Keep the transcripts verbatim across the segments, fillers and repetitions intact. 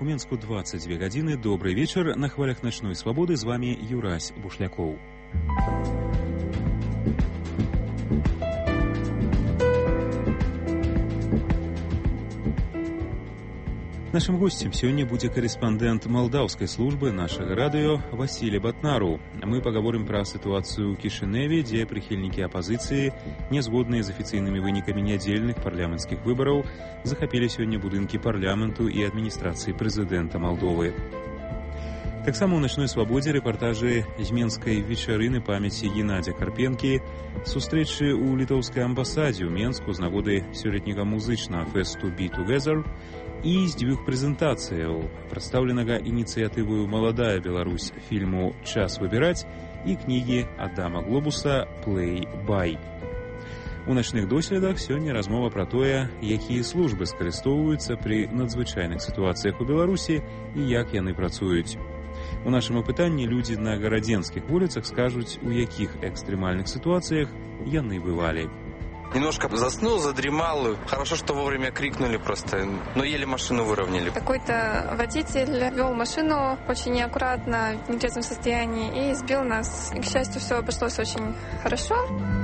У Менску двадцать две гадзіны. Добрый вечер. На хвалях ночной свободы з вами Юрась Бушляков. Нашим гостем сегодня будет корреспондент молдавской службы нашего радио Василий Батнару. Мы поговорим про ситуацию в Кишиневе, где прихильники оппозиции, не згодные с официальными выниками недельных парламентских выборов, захопили сегодня будинки парламенту и администрации президента Молдовы. Так само в «Ночной свободе» репортажи з Менской вечерины памяти Геннадия Карпенки, сустрэчы у литовской амбассаде в Менску з нагоды сёлетняга музычнага фесту «Be Together» и з дзвюх прэзентацыяў, прадстаўленага ініцыятывою «Молодая Беларусь» фільму «Час выбирать» и книги Адама Глобуса «Play by». У начных доследах сёння размова про тое, якія службы скарыстоўваюцца пры надзвычайных сітуацыях у Беларусі і як яны працуюць. У нашем опытании люди на городенских улицах скажут, у яких экстремальных ситуациях яны бывали. Немножко заснул, задремал. Хорошо, что вовремя крикнули просто, но еле машину выровняли. Какой-то водитель вел машину очень неаккуратно, в нетрезвом состоянии, и сбил нас. И, к счастью, все обошлось очень хорошо.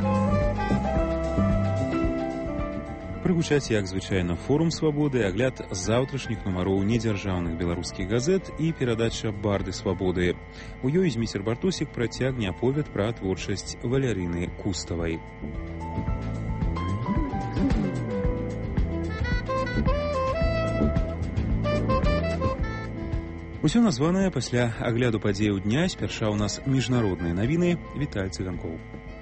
Прыгучаць, як звычайна, форум свабоды, агляд заўтрашніх нумароў недзяржаўных беларускіх газет і перадача барды свабоды. У ёй зміцер Бартосік працягне аповед пра творчасць Валярыны Куставай. Усё названае пасля агляду падзеяў дня спярша ў нас міжнародныя навіны. Віталь Цыганкоў.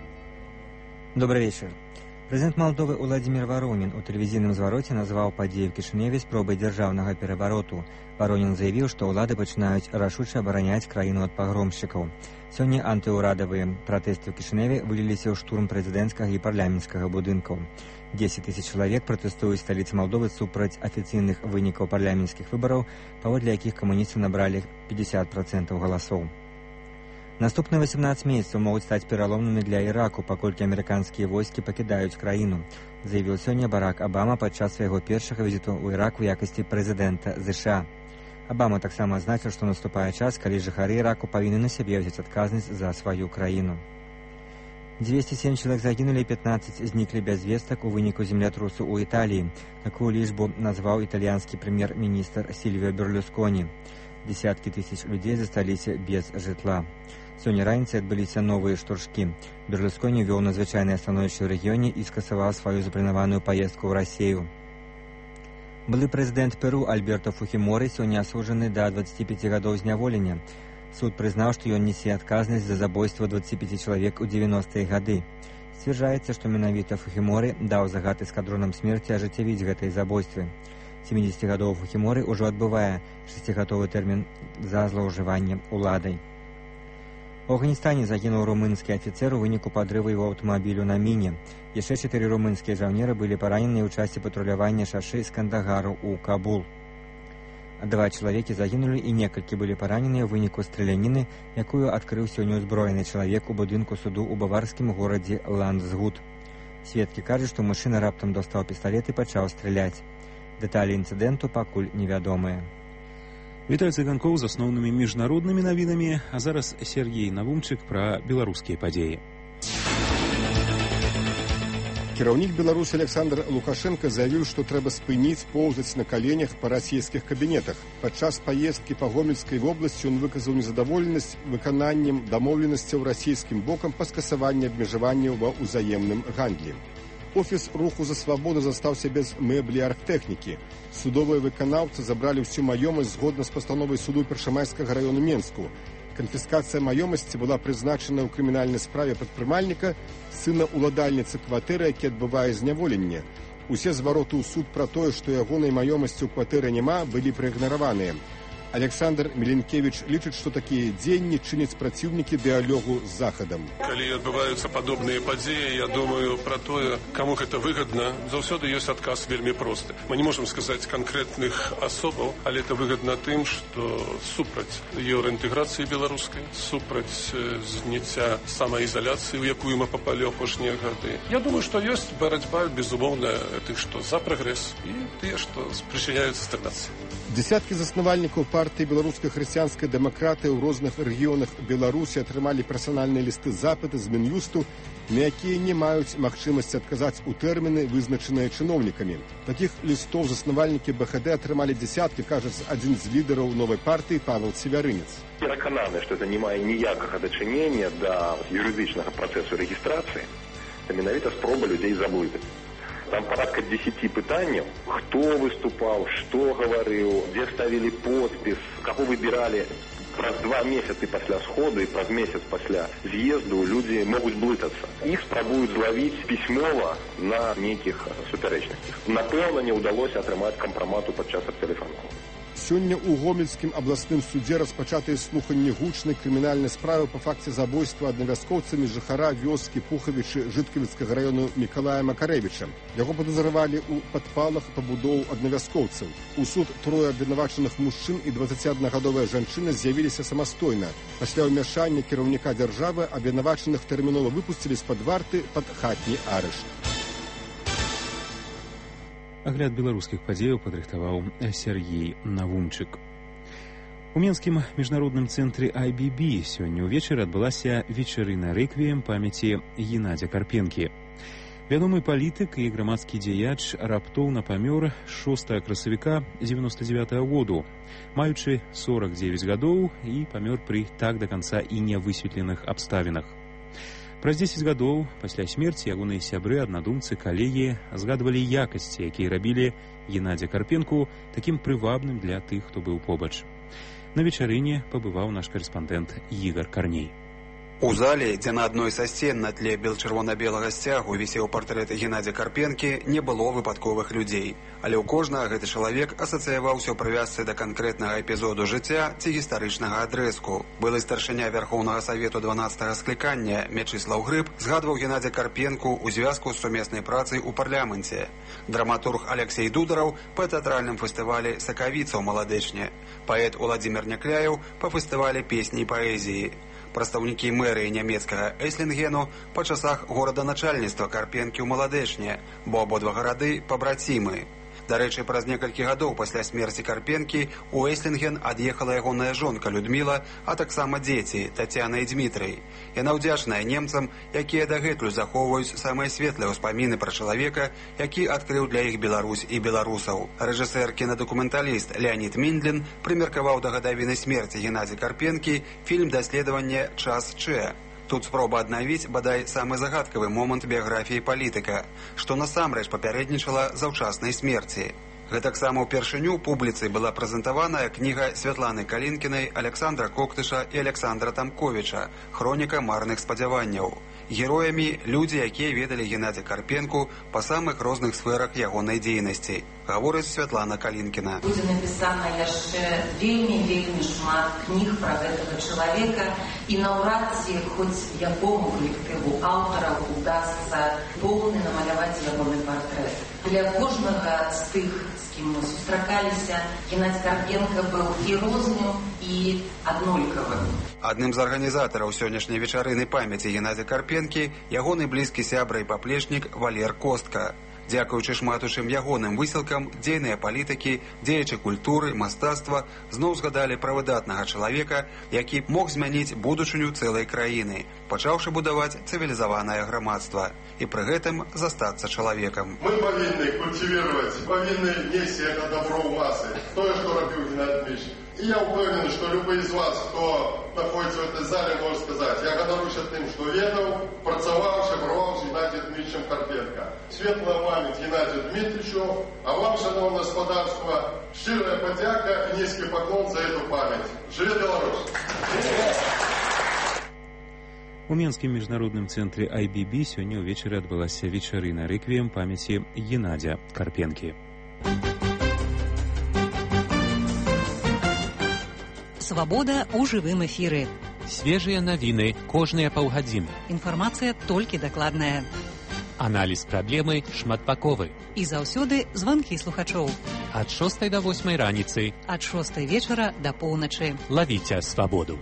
Добрый вечер. Президент Молдовы Владимир Воронин у тэлевізійным звароце назваў падзеі ў Кішыневе спробай дзяржаўнага перавароту. Воронин заявіў, што ўлады пачынаюць рашуча абараняць краіну ад пагромшчыкаў. Сёння антыўрадавыя пратэсты ў Кішыневе выліліся ў штурм прэзідэнцкага і парламенцкага будынкаў. дзесяць тысяч чалавек пратэстуюць у сталіцы Молдовы супраць афіцыйных вынікаў парламенцкіх выбараў, паводле якіх камуністы набралі пятьдесят процентов галасоў. Наступныя восемнадцать месяцаў могуць стаць пераломнымі для Іраку, паколькі амерыканскія войскі пакідаюць краіну, заявіў сёння Барак Абама падчас свайго першага візіту ў Ірак у якасці прэзідэнта ЗША. Абама таксама адзначыў, што наступае час, калі жыхары Іраку павінны на сябе ўзяць адказнасць за сваю краіну. двести семь чалавек загінулі, пятнадцать зніклі без вестак у выніку землятрусу ў Італіі. Такую лічбу назваў італьянскі прэм'ер-міністр Сільвіо Берлусконі. Десяткі тысяч людзей засталіся без жытла. Сёння раніцай адбыліся новыя штуршкі. Берлусконі вёў надзвычайнае становішча ў рэгіёне і скасаваў сваю запланаваную паездку ў Расію. Былы прэзідэнт Перу Альберто Фухіморы сёння асуджаны да двадцати пяти гадоў зняволення. Суд прызнаў, што ён несе адказнасць за забойства двадцати пяти чалавек у девяностые гады. Сцвярджаецца, што менавіта Фухіморы даў загад эскадронам смерці ажыццявіць гэтыя забойствы. семидесятигадовы Фухіморы ўжо адбывае шасцігадовы тэрмін за злоўжыванне уладай. У Афганістане загінуў румынскі афіцэр у выніку падрыву яго аўтамабілю на міне. Яшчэ чатыры румынскія жаўнеры былі параненыя ў часе патрулявання шашы з Кандагару ў Кабул. Два чалавекі загінулі і некалькі былі параненыя ў выніку страляніны, якую адкрыў сёння ўзброены чалавек у будынку суду ў баварскім горадзе Ландсгут. Сведкі кажуць, што мужчына раптам достаў пісталет і пачаў страляць. Дэталі інцыдэнту пакуль невядомыя. Віталь Цыганкоў з асноўнымі міжнароднымі навінамі, а зараз Сергей Навумчык пра беларускія падзеі. Кіраўнік Беларусі Александр Лукашенко заявіў, што трэба спыніць поўзаць на каленях па расійскіх кабінетах. Падчас паездкі па Гомельскай вобласці ён выказаў незадаволенасць выкананнем дамоўленасцяў расійскім бокам па скасаванні абмежаванняў ва ўзаемным гандлі. Офіс руху за свабоду застаўся без мэблі і архтэхнікі. Судовыя выканаўцы забралі ўсю маёмасць згодна з пастановай суду Першамайскага раёну Менску. Канфіскацыя маёмасці была прызначана ў крымінальнай справе прадпрымальніка, сына уладальніцы кватэры, які адбывае зняволенне. Усе звароты ў суд пра тое, што ягонай маёмасці ў кватэры няма, былі праігнараваныя. Александр Миленкевич лічыць, што такія дзеянні чыняць праціўнікі дыялогу з захадам. Калі адбываюцца падобныя падзеі, я думаю пра тое, каму гэта выгадна, заўсёды ёсць адказ вельмі просты. Мы не можам сказаць канкрэтных асобаў, але это выгадна тым, што супраць еўраінтэграцыі беларускай, супраць зняцця самаізаляцыі, у якую мы папалі апошнія гады. Я думаю, што ёсць барацьба, безумоўна, тых, што за прагрэс, і тыя, што прычыняюцца стагнацыі. Дзесяткі заснавальнікаў партыі беларускай хрысціянскай дэмакратыі ў розных рэгіёнах Беларусі атрымалі персанальныя лісты запыты з Мін'юсту, на якія не маюць магчымасці адказаць у тэрміны, вызначаныя чыноўнікамі. Такіх лістоў заснавальнікі БХД атрымалі дзесяткі, кажа адзін з лідараў новай партыі Павел Севярынец. Перакананы, што это не мае ніякага дачынення да юрыдычнага працэсу рэгістрацыі, это менавіта спроба людзей заблытаць. Там порядка десяти пытанняў, хто выступаў, што гаварыў, дзе ставілі подпіс, каго выбіралі. Праз два месяцы пасля сходу і праз месяц пасля з'езду людзі могуць блытацца. Іх спрабуюць злавіць пісьмова на нейкіх супярэчнасцях. Напэўна, не ўдалося атрымаць кампрамату падчас тэлефонаў. Сёння ў Гомельскім абласным судзе распачатыя слуханні гучнай крымінальнай справы па факце забойства аднавяскоўцамі жыхара вёскі Пухавічы Жыткавіцкага раёну Мікалая Макарэвіча. Яго падазравалі ў падпалах пабудоў аднавяскоўцаў. У суд трое абвінавачаных мужчын і дваццаціаднагадовая жанчына з'явіліся самастойна. Пасля ўмяшання кіраўніка дзяржавы абвінавачаных тэрмінова выпусцілі з-пад варты пад хатні арышт. Агляд беларускіх падзеяў падрыхтаваў Сергей Навумчык. У Менскім міжнародным цэнтры ай би би сёння ўвечары адбылася вечарына рэквіем памяці Геннадзя Карпенкі. Вядомы палітык і грамадскі дзеяч раптоўна памёр шостага красавіка дзевяноста дзевятага году, маючы сорак дзевяць гадоў, і памёр пры так да канца і нявысветленых абставінах. Праз дзесяць гадоў пасля смерці ягоныя сябры, аднадумцы, калегі згадвалі якасці, якія рабілі Геннадзя Карпенку такім прывабным для тых, хто быў побач. На вечарыне пабываў наш карэспандэнт Ігар Карней. У зале, дзе на адной са сцен на тле бел-чырвона-белага сцягу вісеў партрэт Геннадзя Карпенкі, не было выпадковых людзей. Але ў кожнага гэты чалавек асацыяваўся ў прывязцы да канкрэтнага эпізоду жыцця ці гістарычнага адрэзку. Былы старшыня Вярхоўнага Савету дванаццатага склікання Мячыслаў Грыб згадваў Геннадзя Карпенку ў звязку з сумеснай працай у парламенце. Драматург Алексей Дудараў па тэатральным фестывалі «Сакавіца» ў Маладэчне. Паэт Уладзімір Някляеў па фестывалі песні і паэзіі. Прадстаўнікі мэрыі нямецкага Эслінгену па часах гораданачальніцтва Карпенкі ў Маладэчне, бо абодва гарады пабрацімы. Дарэчы, праз некалькі гадоў пасля смерці Карпенкі у Эслінген ад'ехала ягоная жонка Людміла, а таксама дзеці Тацяна і Дмітрый. Яна ўдзячная немцам, якія дагэтуль захоўваюць самыя светлыя ўспаміны пра чалавека, які адкрыў для іх Беларусь і беларусаў. Рэжысэр-кінадакументаліст Леонід Міндлін прымеркаваў да гадавіны смерці Геннадзя Карпенкі фільм даследавання «Час Че». Тут спроба аднавіць, бадай, самы загадкавы момант біяграфіі палітыка, што насамрэч папярэднічала заўчаснай смерці. Гэтаксама ўпершыню публіцы была прэзентаваная кніга Святланы Калінкінай, Александра Коктыша і Александра Тамковіча «Хроніка марных спадзяванняў». Героямі людзі, якія ведалі Геннадзя Карпенку па самых розных сферах ягонай дзейнасці. Гаворыць Святлана Калінкіна. Будзе напісана яшчэ вельмі-вельмі шмат кніг пра гэтага чалавека, і наўрад ці хоць якому калектыву аўтараў удасца поўны намаляваць ягоны партрэт. Для кожнага з тых, з кім мы сустракаліся, Геннадзь Карпенка быў і розным, і аднолькавым. Адным з арганізатараў сённяшняй вечарыны памяці Геннадзя Карпенкі ягоны блізкі сябра і паплечнік Валер Костка. Дзякуючы шматучым ягоным высілкам, дзейныя палітыкі, дзеячы культуры, мастацтва зноў згадалі пра выдатнага чалавека, які мог змяніць будучыню цэлай краіны, пачаўшы будаваць цывілізаванае грамадства і пры гэтым застацца чалавекам. Мы павінны культивировать, павінны несці это добро ў масы, тое, што рабіў Геннадий Дмитриевич. И я уверен, что любой из вас, кто находится в этой зале, может сказать, я ганаруся тем, что ведал, працаваў, шабраваў з Геннадием Дмитриевичем Карпенко. Светлая память Геннадию Дмитриевичу, а вам, шановное господарство, щирая подяка и низкий поклон за эту память. Живе Беларусь! У Менскім міжнародным цэнтры ай би би сёння ўвечары адбылася вечарына рэквіем памяці Геннадзя Карпенкі. Свабода ў жывым эфіры. Свежыя навіны кожныя паўгадзіны. Інфармацыя толькі дакладная. Аналіз праблемы шматбаковы. І заўсёды званкі слухачоў. Ад шостай да восьмай раніцы. Ад шостай вечара да поўначы. Лавіце свабоду.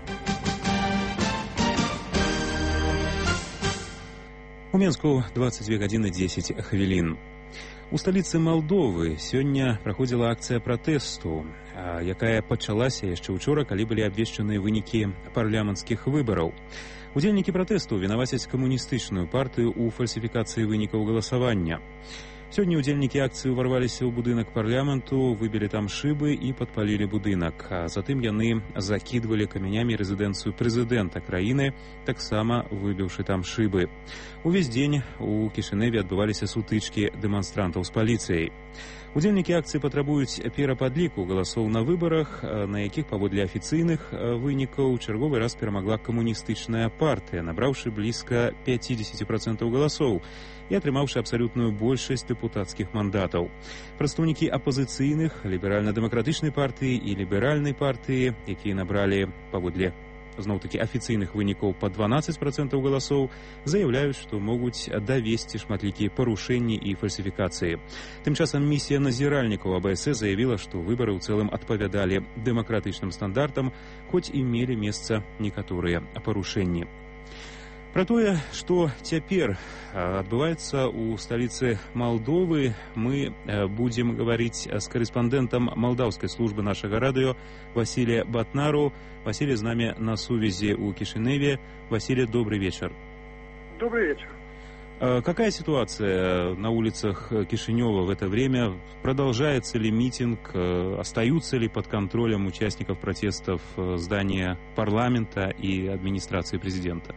У Менску двадцать две гадзіны дзесяць хвілін. У сталіцы Малдовы сёння праходзіла акцыя пратэсту, якая пачалася яшчэ учора, калі былі абвешчаныя вынікі парламенцкіх выбараў. Удзельнікі пратэсту вінавацяць камуністычную партыю ў фальсіфікацыі вынікаў галасавання. Сёння удзельнікі акцыі ўварваліся ў будынак парламенту, выбілі там шыбы і падпалілі будынак. А затым яны закідвалі камянямі рэзідэнцыю прэзідэнта краіны, таксама выбіўшы там шыбы. Увесь дзень у Кішыневе адбываліся сутычкі дэманстрантаў з паліцыяй. Удзельнікі акцыі патрабуюць перападліку галасоў на выбарах, на якіх паводле афіцыйных вынікаў чарговы раз перамагла камуністычная партыя, набраўшы блізка пяцьдзесят процентаў галасоў і атрымаўшы абсалютную большасць дэпутацкіх мандатаў. Прадстаўнікі апазіцыйных, ліберальна-дэмакратычнай партыі і ліберальнай партыі, якія набралі паводле зноў-такі афіцыйных вынікаў па дванаццаць процентаў галасоў, заяўляюць, што могуць давесці шматлікія парушэнні і фальсіфікацыі. Тым часам місія назіральнікаў АБС заявіла, што выбары ў цэлым адпавядалі дэмакратычным стандартам, хоць і мелі месца некаторыя парушэнні. Пра тое, што цяпер адбываецца ў сталіцы Малдовы, мы будзем гаварыць з карэспандэнтам малдаўскай службы нашага радыё Васіле Батнару. Василий с нами на сувязи у Кишиневе. Василий, добрый вечер. Добрый вечер. Какая ситуация на улицах Кишинева в это время? Продолжается ли митинг? Остаются ли под контролем участников протестов здания парламента и администрации президента?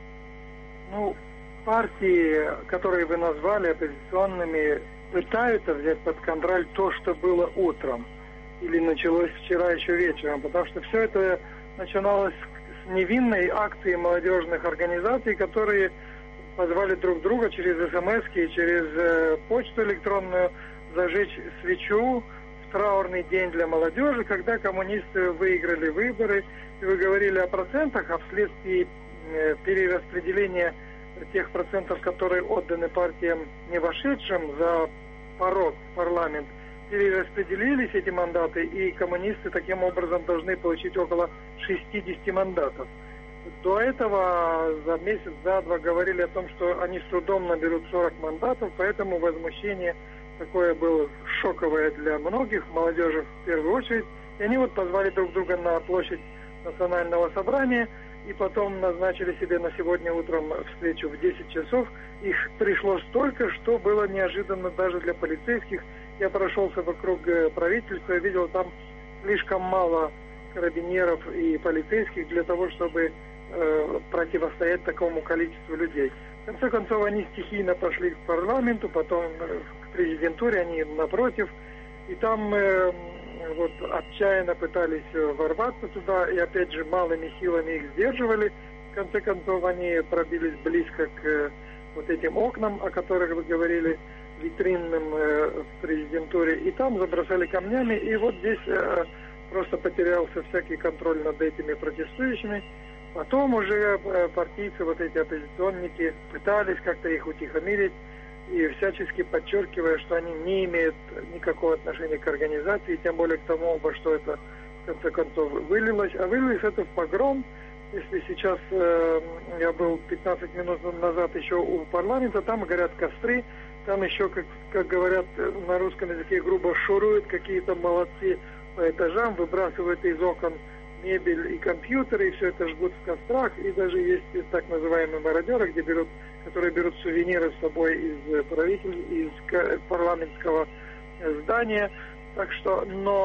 Ну, партии, которые вы назвали оппозиционными, пытаются взять под контроль то, что было утром. Или началось вчера еще вечером, потому что все это начиналось с невинной акции молодежных организаций, которые позвали друг друга через смс-ки и через э, почту электронную зажечь свечу в траурный день для молодежи, когда коммунисты выиграли выборы. И вы говорили о процентах, а вследствие э, перераспределения тех процентов, которые отданы партиям, не вошедшим за порог в парламент, перераспределились эти мандаты, и коммунисты таким образом должны получить около шестьдесят мандатов. До этого за месяц, за два говорили о том, что они с трудом наберут сорок мандатов, поэтому возмущение такое было шоковое для многих, молодежи в первую очередь. И они вот позвали друг друга на площадь Национального собрания, и потом назначили себе на сегодня утром встречу в десять часов. Их пришло столько, что было неожиданно даже для полицейских. Я прошелся вокруг правительства и видел там слишком мало карабинеров и полицейских для того, чтобы э, противостоять такому количеству людей. В конце концов, они стихийно пошли к парламенту, потом э, к президентуре, они напротив. И там э, вот, отчаянно пытались ворваться туда, и опять же малыми силами их сдерживали. В конце концов, они пробились близко к э, вот этим окнам, о которых вы говорили, витринным э, в президентуре, и там забросали камнями, и вот здесь э, просто потерялся всякий контроль над этими протестующими. Потом уже э, партийцы, вот эти оппозиционники, пытались как-то их утихомирить, и всячески подчеркивая, что они не имеют никакого отношения к организации, тем более к тому, во что это в конце концов вылилось. А вылилось это в погром. Если сейчас э, я был пятнадцать минут назад еще у парламента, там горят костры, там еще, как, как говорят на русском языке, грубо шуруют какие-то молодцы по этажам, выбрасывают из окон мебель и компьютеры, и все это жгут в кострах. И даже есть так называемые мародеры, где берут, которые берут сувениры с собой из правитель, из парламентского здания. Так что,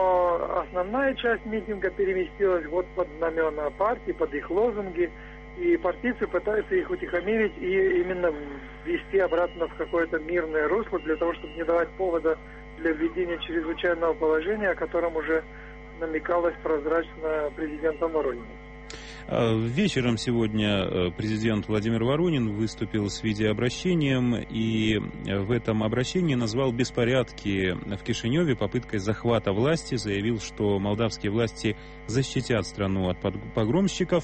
но основная часть митинга переместилась вот под знамена партии, под их лозунги. И партийцы пытаются их утихомирить и именно ввести обратно в какое-то мирное русло, для того, чтобы не давать повода для введения чрезвычайного положения, о котором уже намекалось прозрачно президентом Ворониным. Вечером сегодня президент Владимир Воронин выступил с видеообращением и в этом обращении назвал беспорядки в Кишиневе попыткой захвата власти, заявил, что молдавские власти защитят страну от погромщиков.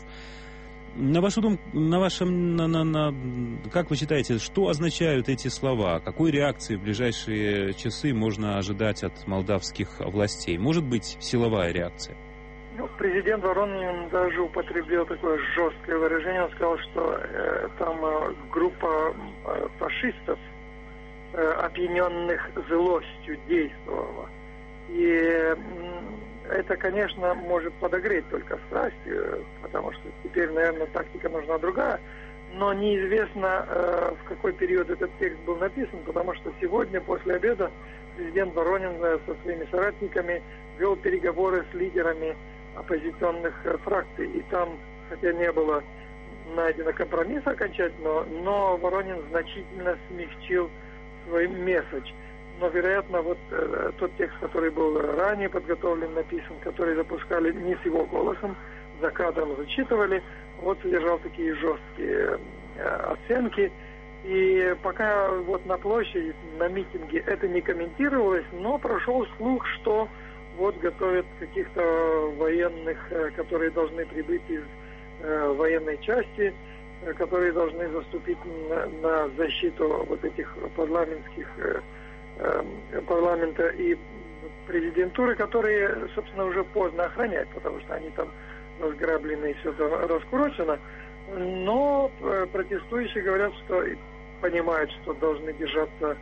На вашу думку, на вашем, на, на, на, как вы считаете, что означают эти слова? Какой реакции в ближайшие часы можно ожидать от молдавских властей? Может быть, силовая реакция? Ну, президент Воронин даже употребил такое жесткое выражение. Он сказал, что э, там э, группа э, фашистов, э, опьяненных злостью, действовала. И э, это, конечно, может подогреть только страсть, э, потому что теперь, наверное, тактика нужна другая. Но неизвестно, э, в какой период этот текст был написан, потому что сегодня, после обеда, президент Воронин э, со своими соратниками вел переговоры с лидерами оппозиционных фракций, и там, хотя не было найдено компромисса окончательного, но Воронин значительно смягчил свой месседж. Но, вероятно, вот э, тот текст, который был ранее подготовлен, написан, который запускали не с его голосом, за кадром зачитывали, вот содержал такие жесткие э, оценки. И пока вот на площади, на митинге это не комментировалось, но прошел слух, что вот готовят каких-то военных, которые должны прибыть из э, военной части, э, которые должны заступить на, на защиту вот этих парламентских э, э, парламента и президентуры, которые, собственно, уже поздно охранять, потому что они там разграблены и все это раскурочено. Но э, протестующие говорят, что понимают, что должны держаться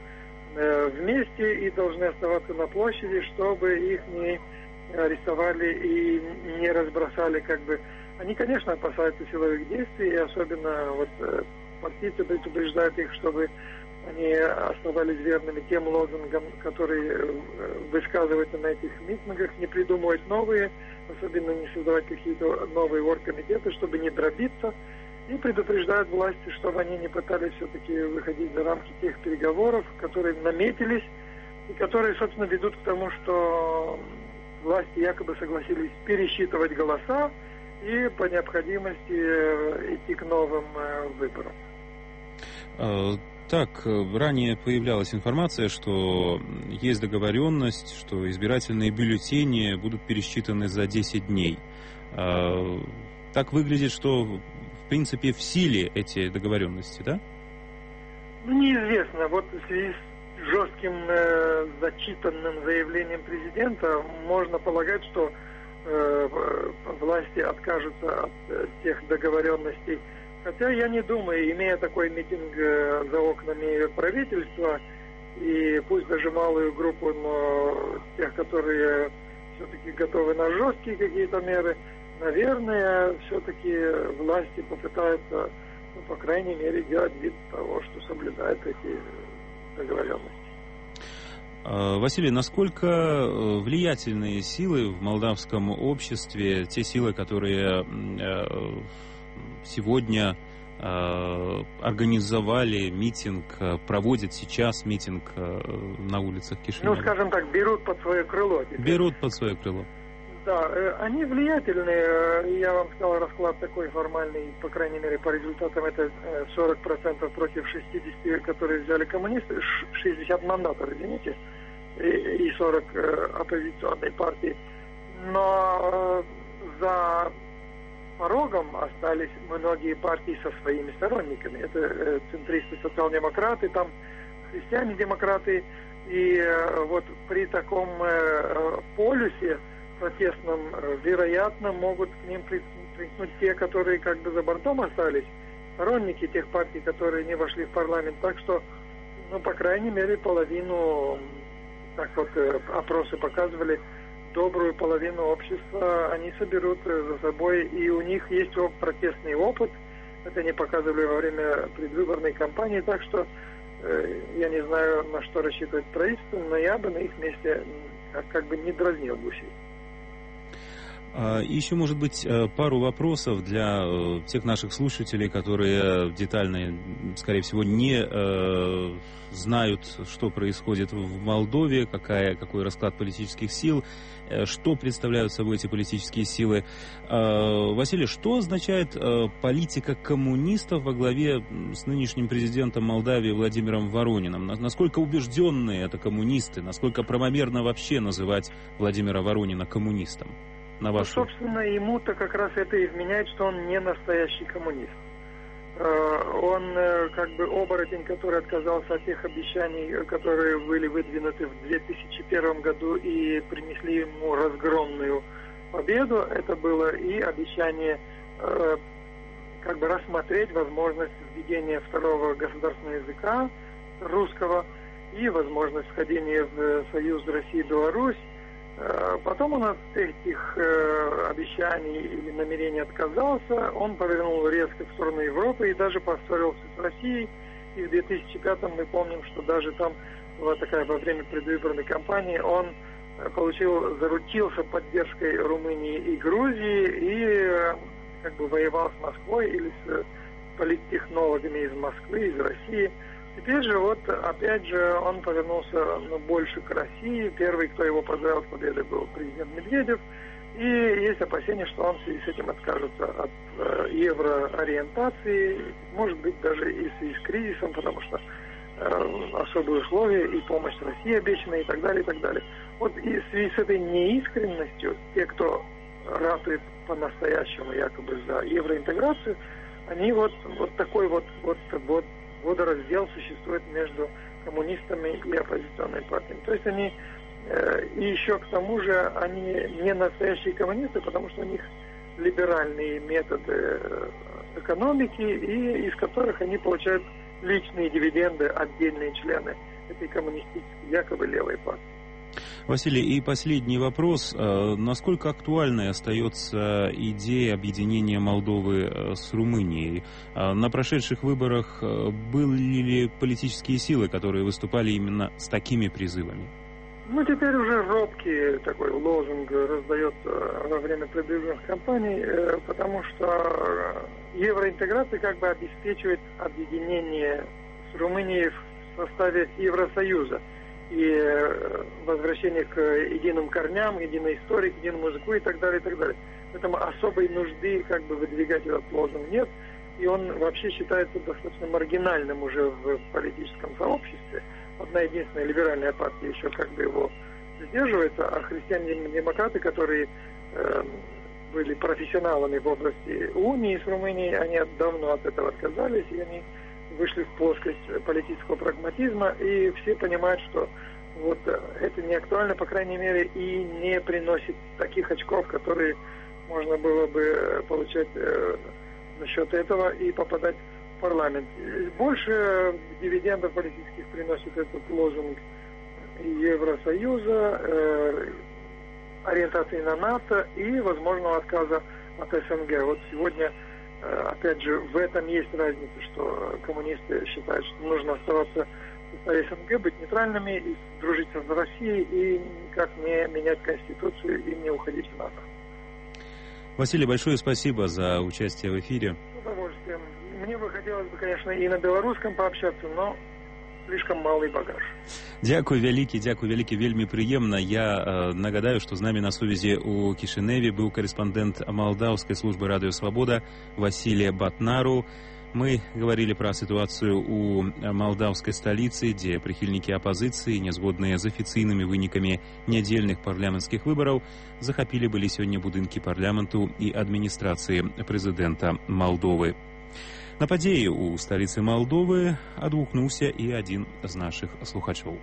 вместе и должны оставаться на площади, чтобы их не арестовали и не разбросали, как бы. Они, конечно, опасаются силовых действий, и особенно вот партийцы предупреждают их, чтобы они оставались верными тем лозунгам, которые высказываются на этих митингах, не придумывать новые, особенно не создавать какие-то новые оргкомитеты, чтобы не дробиться. И предупреждают власти, чтобы они не пытались все-таки выходить за рамки тех переговоров, которые наметились, и которые, собственно, ведут к тому, что власти якобы согласились пересчитывать голоса и по необходимости идти к новым выборам. Так, ранее появлялась информация, что есть договоренность, что избирательные бюллетени будут пересчитаны за десять дней. Так выглядит, что в принципе в силе эти договоренности, да? Ну, неизвестно. Вот в связи с жестким э, зачитанным заявлением президента можно полагать, что э, власти откажутся от э, тех договоренностей. Хотя я не думаю, имея такой митинг э, за окнами правительства, и пусть даже малую группу, но тех, которые все-таки готовы на жесткие какие-то меры, наверное, все-таки власти попытаются, ну, по крайней мере, делать вид того, что соблюдают эти договоренности. Василий, насколько влиятельные силы в молдавском обществе, те силы, которые сегодня организовали митинг, проводят сейчас митинг на улицах Кишинева? Ну, скажем так, берут под свое крыло. Теперь. Берут под свое крыло. Да, они влиятельные. Я вам сказал, расклад такой формальный, по крайней мере, по результатам это сорок процентов против шестидесяти, которые взяли коммунисты, шестьдесят мандатов, извините, и сорок оппозиционной партии. Но за порогом остались многие партии со своими сторонниками. Это центристы, социал-демократы, там христиане-демократы. И вот при таком полюсе протестном, вероятно, могут к ним примкнуть те, которые как бы за бортом остались, сторонники тех партий, которые не вошли в парламент. Так что, ну, по крайней мере, половину, так вот опросы показывали, добрую половину общества они соберут за собой, и у них есть протестный опыт. Это они показывали во время предвыборной кампании, так что э, я не знаю, на что рассчитывать правительство, но я бы на их месте как, как бы не дразнил гусей. И еще, может быть, пару вопросов для тех наших слушателей, которые детально, скорее всего, не знают, что происходит в Молдове, какая, какой расклад политических сил, что представляют собой эти политические силы. Василий, что означает политика коммунистов во главе с нынешним президентом Молдавии Владимиром Ворониным? Насколько убежденные это коммунисты? Насколько правомерно вообще называть Владимира Воронина коммунистом? На вашу... ну, собственно, ему-то как раз это и вменяет, что он не настоящий коммунист. Он как бы оборотень, который отказался от тех обещаний, которые были выдвинуты в две тысячи первом году и принесли ему разгромную победу. Это было и обещание как бы рассмотреть возможность введения второго государственного языка русского и возможность вхождения в союз России-Беларусь. Потом он от этих э, обещаний или намерений отказался, он повернул резко в сторону Европы и даже поссорился с Россией. И в две тысячи пятом мы помним, что даже там была такая во время предвыборной кампании, он получил, заручился поддержкой Румынии и Грузии и э, как бы воевал с Москвой или с политтехнологами из Москвы, из России. Теперь же вот опять же он повернулся ну, больше к России. Первый, кто его поздравил с победой, был президент Медведев. И есть опасения, что он в связи с этим откажется от э, евроориентации, может быть даже и в связи с кризисом, потому что э, особые условия и помощь России обещана и так далее, и так далее. Вот и в связи с этой неискренностью, те, кто ратует по-настоящему якобы за евроинтеграцию, они вот, вот такой вот, вот, вот водораздел существует между коммунистами и оппозиционной партией. То есть они, э, и еще к тому же, они не настоящие коммунисты, потому что у них либеральные методы экономики, и из которых они получают личные дивиденды, отдельные члены этой коммунистической, якобы левой партии. Василий, и последний вопрос. Насколько актуальной остается идея объединения Молдовы с Румынией? На прошедших выборах были ли политические силы, которые выступали именно с такими призывами? Ну, теперь уже робкий такой лозунг раздается во время предвыборных кампаний, потому что евроинтеграция как бы обеспечивает объединение с Румынией в составе Евросоюза и возвращение к единым корням, единой истории, к единому языку и так далее, и так далее. Поэтому особой нужды как бы выдвигать этот лозунг нет, и он вообще считается достаточно маргинальным уже в политическом сообществе. Одна единственная либеральная партия еще как бы его сдерживается, а христиане-демократы, которые э, были профессионалами в области унии с Румынией, они давно от этого отказались, и они вышли в плоскость политического прагматизма, и все понимают, что вот это не актуально, по крайней мере, и не приносит таких очков, которые можно было бы получать э, за счет этого и попадать в парламент. Больше дивидендов политических приносит этот лозунг Евросоюза, э, ориентации на НАТО и возможного отказа от СНГ. Вот сегодня опять же, в этом есть разница, что коммунисты считают, что нужно оставаться в составе СНГ, быть нейтральными, и дружить с Россией, и никак не менять Конституцию и не уходить в НАТО. Василий, большое спасибо за участие в эфире. С удовольствием. Мне бы хотелось бы, конечно, и на белорусском пообщаться, но слишком малый багаж. Дякую вялікі, дякую вялікі, вельмі прыемна. Я э, нагадаю, што з намі на сувязі ў Кішыневе быў карэспандэнт Молдавской службы «Радио Свобода» Василия Батнару. Мы говорили про ситуацию у молдавской столицы, где прихильники оппозиции, незгодные с офиційными вынікамі нядзельных парламенцкіх выбораў, захапілі былі сёння будынкі парламенту і адміністрацыі прэзідэнта Молдовы. На падзеі ў сталіцы Молдовы адгукнуўся і адзін з нашых слухачоў.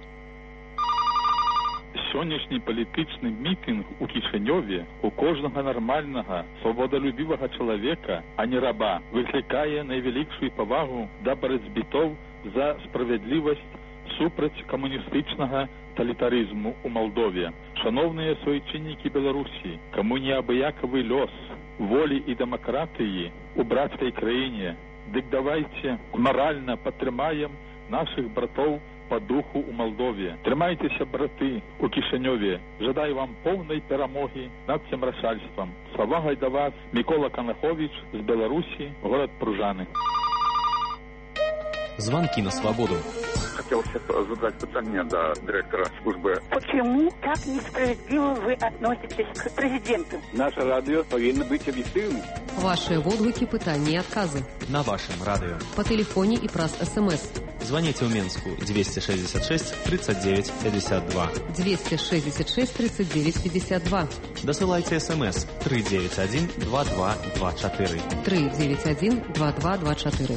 Сённяшні палітычны мітынг у Кішынёве у кожнага нармальнага, свабодалюбівага чалавека, а не раба, выклікае найвялікшую павагу да барацьбітоў за справядлівасць супраць камуністычнага талітарызму ў Молдове. Шановныя суайчыннікі Беларусі, каму неабыякавы лёс волі і дэмакратыі у брацкай краіне, дык давайте маральна падтрымаем наших братоў по духу у Молдове. Трымайтеся, браты, у Кишиневе. Жадаю вам полной перамоги над цемрачальством. С повагой до вас, Микола Канахович с Беларуси, город Пружаны. Звонки на свободу. Хотел задать питание до директора службы. Почему так несправедливо вы относитесь к президенту? Наше радио повинно быть объективным. Ваши водгуки, пытания и отказы. На вашем радио. По телефоне и праз СМС. Звоните в Минску двести шестьдесят шесть тридцать девять пятьдесят два. двести шестьдесят шесть тридцать девять пятьдесят два. Досылайте СМС три девять один два два два четыре. три девять один два два два четыре.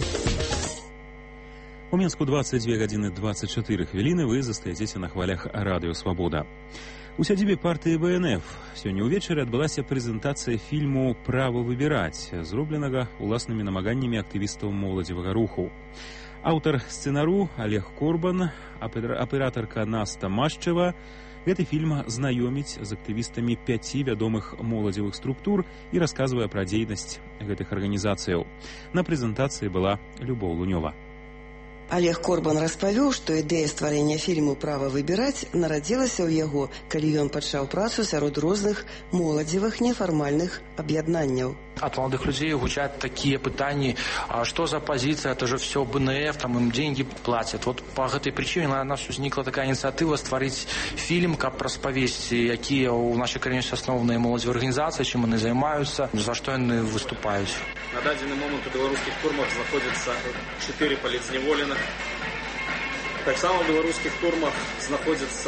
У Мінску двадцать две гадзіны двадцать чатыры хвіліны вы застаецеся на хвалях радыё Свабода. У сядзібе партыі вэ эн эф сёння ўвечары адбылася прэзентацыя фільму «Права выбіраць», зробленага уласнымі намаганнямі актывістаў моладзевага руху. Аўтар сцэнару Олег Корбан, аператарка Наста Машчева, гэты фільм знаёміць з актывістамі пяці вядомых моладзевых структур і расказвае пра дзейнасць гэтых арганізацыяў. На прэзентацыі была Любоў Лунёва. Олег Корбан распавёў, што ідэя стварэння фільму «Права выбіраць» нарадзілася ў яго, калі ён пачаў працу сярод розных моладзевых нефармальных аб'яднанняў. От молодых людей гучат такие пытания, а что за позиция, это же все бэ эн эф, там им деньги платят. Вот по этой причине у нас возникла такая инициатива створить фильм, как распавесці, якія у нашей краіне основные молодежные организации, чем они занимаются, за что они выступают. На дадзены момент у белорусских турмах находится четыре полицневоленых. Так само в белорусских турмах находится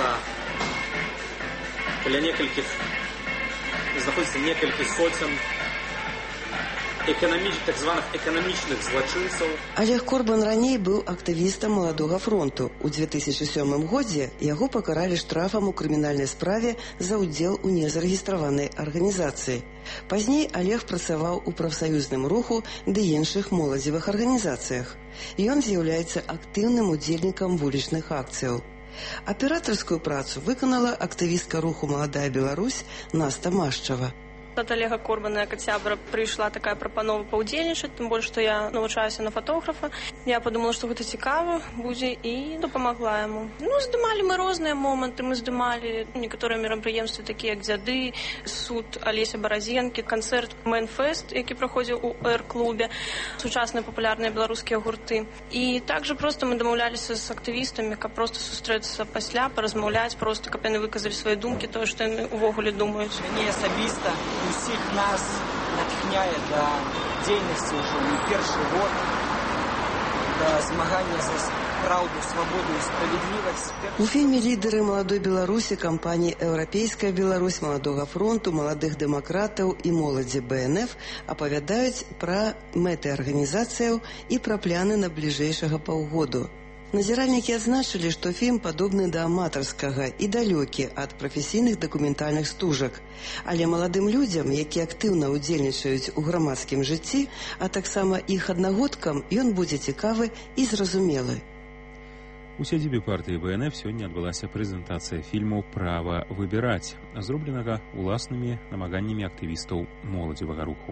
для некольких, находится некалькі сотен эканаміч, так званых эканамічных злачынцаў. Олег Корбан раней быў актывістам Маладога фронту. У две тысячи сёмым годзе яго пакаралі штрафам у крымінальнай справе за ўдзел у незарэгістраванай арганізацыі. Пазней Олег працаваў у прафсаюзным руху ды іншых моладзевых арганізацыях. Ён з'яўляецца актыўным удзельнікам вулічных акцыяў. Аператарскую працу выканала актывістка руху «Маладая Беларусь» Наста Машчева. От Олега Корбана як октября прийшла така пропанова поудзельнічаць, тим більше, що я навчаюся на фотографа. Я подумала, що це цікаво буде, і допомогла йому. Ну, здимали ми різні моменти. Ми здимали некоторі мероприємства, такі як «Дзяды», суд Олеся Борозенки, концерт «Менфест», який проходив у Р-клубі, сучасні популярні білоруські гурти. І також просто ми домовлялися з активістами, як просто зустрітися після, порозмовляти, просто, щоб вони виказали свої думки, то, що вони увогуле думають. Мені особисто усіх нас натхняє до дзейнасці ўжо не першы год, до змагання за праўду, свабоду і справядлівасць. У фільме лідары маладой Беларусі, кампаніі «Еўрапейская Беларусь», Маладога фронту, маладых дэмакратаў і моладзі бэ эн эф апавядаюць пра мэты арганізацыяў і пра пляны на бліжэйшага паўгоду. Назіральнікі адзначылі, што фільм падобны да аматарскага і далёкі ад прафесійных дакументальных стужак. Але маладым людзям, якія актыўна ўдзельнічаюць у грамадскім жыцці, а таксама іх аднагодкам, ён будзе цікавы і зразумелы. У сядзібе партыі бэ эн эф сёння адбылася прэзентацыя фільму «Права выбіраць», зробленага уласнымі намаганнямі актывістаў моладзевага руху.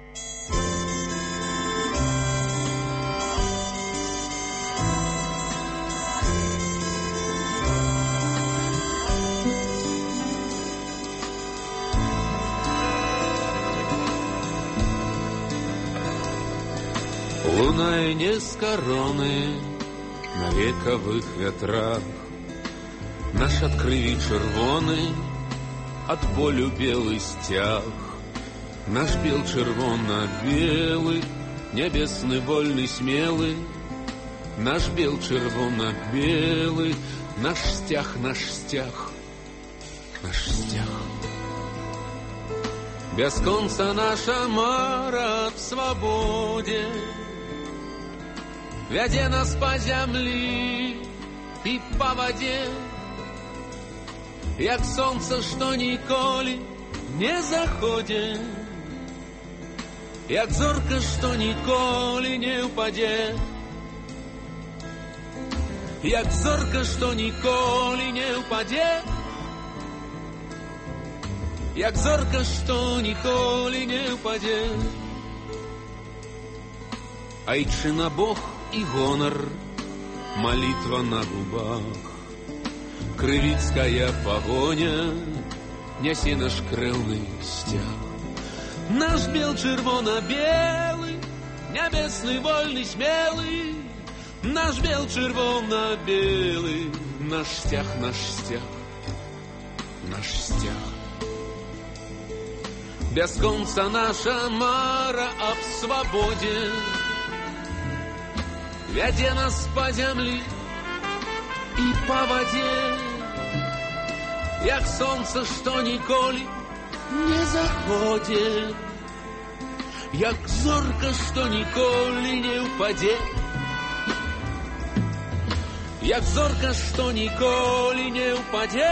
Луная не с короны на вековых ветрах, наш ад крыві чырвоны, ад болю белы сцяг, наш бел чырвона-белы, нябесны вольны смелы, наш бел чырвона-белы, наш сцяг, наш сцяг, наш сцяг. Бясконца наша мара аб свабодзе вядзе нас па зямлі і па вадзе, як сонца, што ніколі не заходзе, як зорка, што ніколі не ўпадзе, як зорка, што ніколі не ўпадзе, як зорка, што ніколі не ўпадзе. Айчына, Бог і гонар молитва на губах. Крывіцкая погоня нясе наш крылный сцяг. Наш бел чырвона-белы, нябесны вольны смелы, наш бел чырвона-белы, наш сцяг, наш сцяг, наш сцяг. Бясконца наша мара аб свабодзе вядзе нас па зямлі і па вадзе, як сонца, што ніколі не заходзе, як зорка, што ніколі не ўпадзе, як зорка, што ніколі не ўпадзе,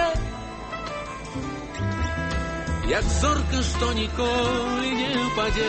як зорка, што ніколі не ўпадзе.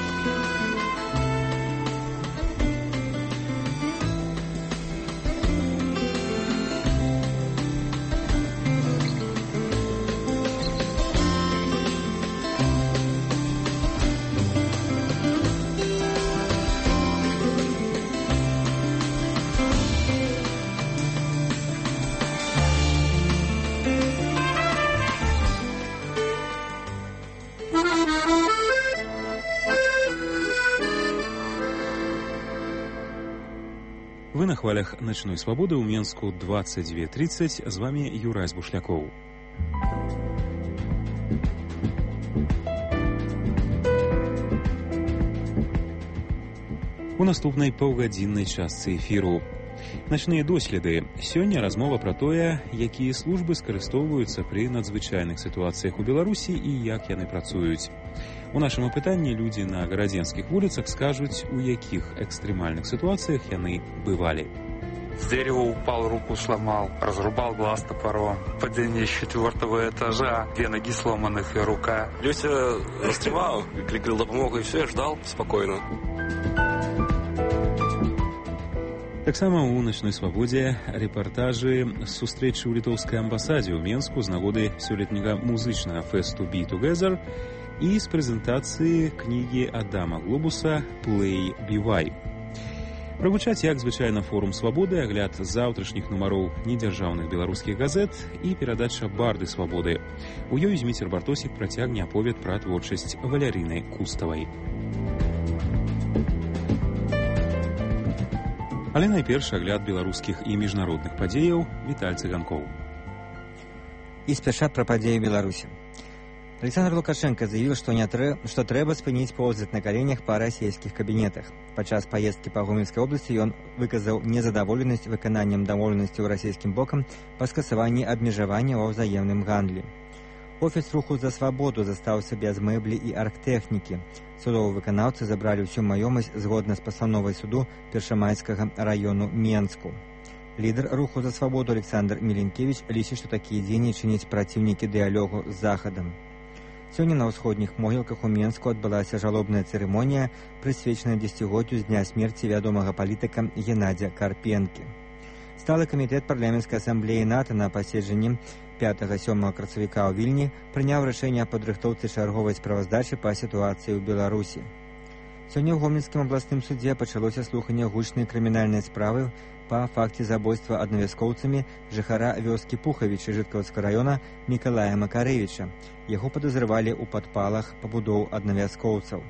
Вы на хвалях «Ночной свободы» у Менску двадцать два тридцать. С вами Юрась Бушляков. У наступнай паўгадзіннай частцы эфіру. Начныя доследы. Сёння размова пра тое, якія службы скарыстоўваюцца пры надзвычайных сітуацыях у Беларусі і як яны працуюць. У нашым апытанні людзі на гарадзенскіх вуліцах скажуць, у якіх экстрэмальных сітуацыях яны бывалі. С дерева упал, руку сломал, разрубал глаз топором. Падение с четвертого этажа, две ноги сломанных и рука. Люся застревал, кликал допомогу и все, я ждал спокойно. Таксама ў «Начной свабодзе» рэпартажы з сустрэчы ў літоўскай амбасадзе ў Менску з нагоды сёлетняга музычнага фэсту «Be Together» і з прэзентацыі кнігі Адама Глобуса «Play, Be Why». Прагучаць, як звычайна, форум свабоды, агляд заўтрашніх нумароў недзяржаўных беларускіх газет і перадача «Барды свабоды». У ёй Зміцер Бартосік працягне аповед пра творчасць Валярыны Куставай. Але найперш агляд беларускіх і міжнародных падзеяў. Віталь Цыганкоў. І спяша пра падзеі Беларусі. Александр Лукашенко заявіў, што, не трэ... што трэба спыніць поўзаць на каленях па расійскіх кабінетах. Падчас паездкі па Гомельскай обласці ён выказаў незадаволенасць выкананнем дамоўленасцяў расійскім бокам па скасаванні абмежавання ва ўзаемным гандлі. Офіс руху за свабоду застаўся без мэблі і аргтэхнікі. Судовыя выканаўцы забралі ўсю маёмасць згодна з пастановай суду Першамайскага раёну Менску. Лідар руху за свабоду Александр Міленкевіч лічыць, што такія дзеянні чыняць праціўнікі дыялогу з Захадам. Сёння на ўсходніх могілках у Менску адбылася жалобная цырымонія, прысвечаная дзесяцігоддзю з дня смерці вядомага палітыка Геннадзя Карпенкі. Сталы камітэт парламенцкай асамблеі НАТО на паседжанні пятага-сёмага красавіка ў Вільні прыняў рашэнне аб падрыхтоўцы чарговай справаздачы па сітуацыі ў Беларусі. Сёння ў Гомельскім абласным судзе пачалося слуханне гучнай крымінальнай справы па факце забойства аднавяскоўцамі жыхара вёскі Пухавічы Жыткавскага раёна Мікалая Макарэвіча. Яго падазравалі ў падпалах пабудоў аднавяскоўцаў.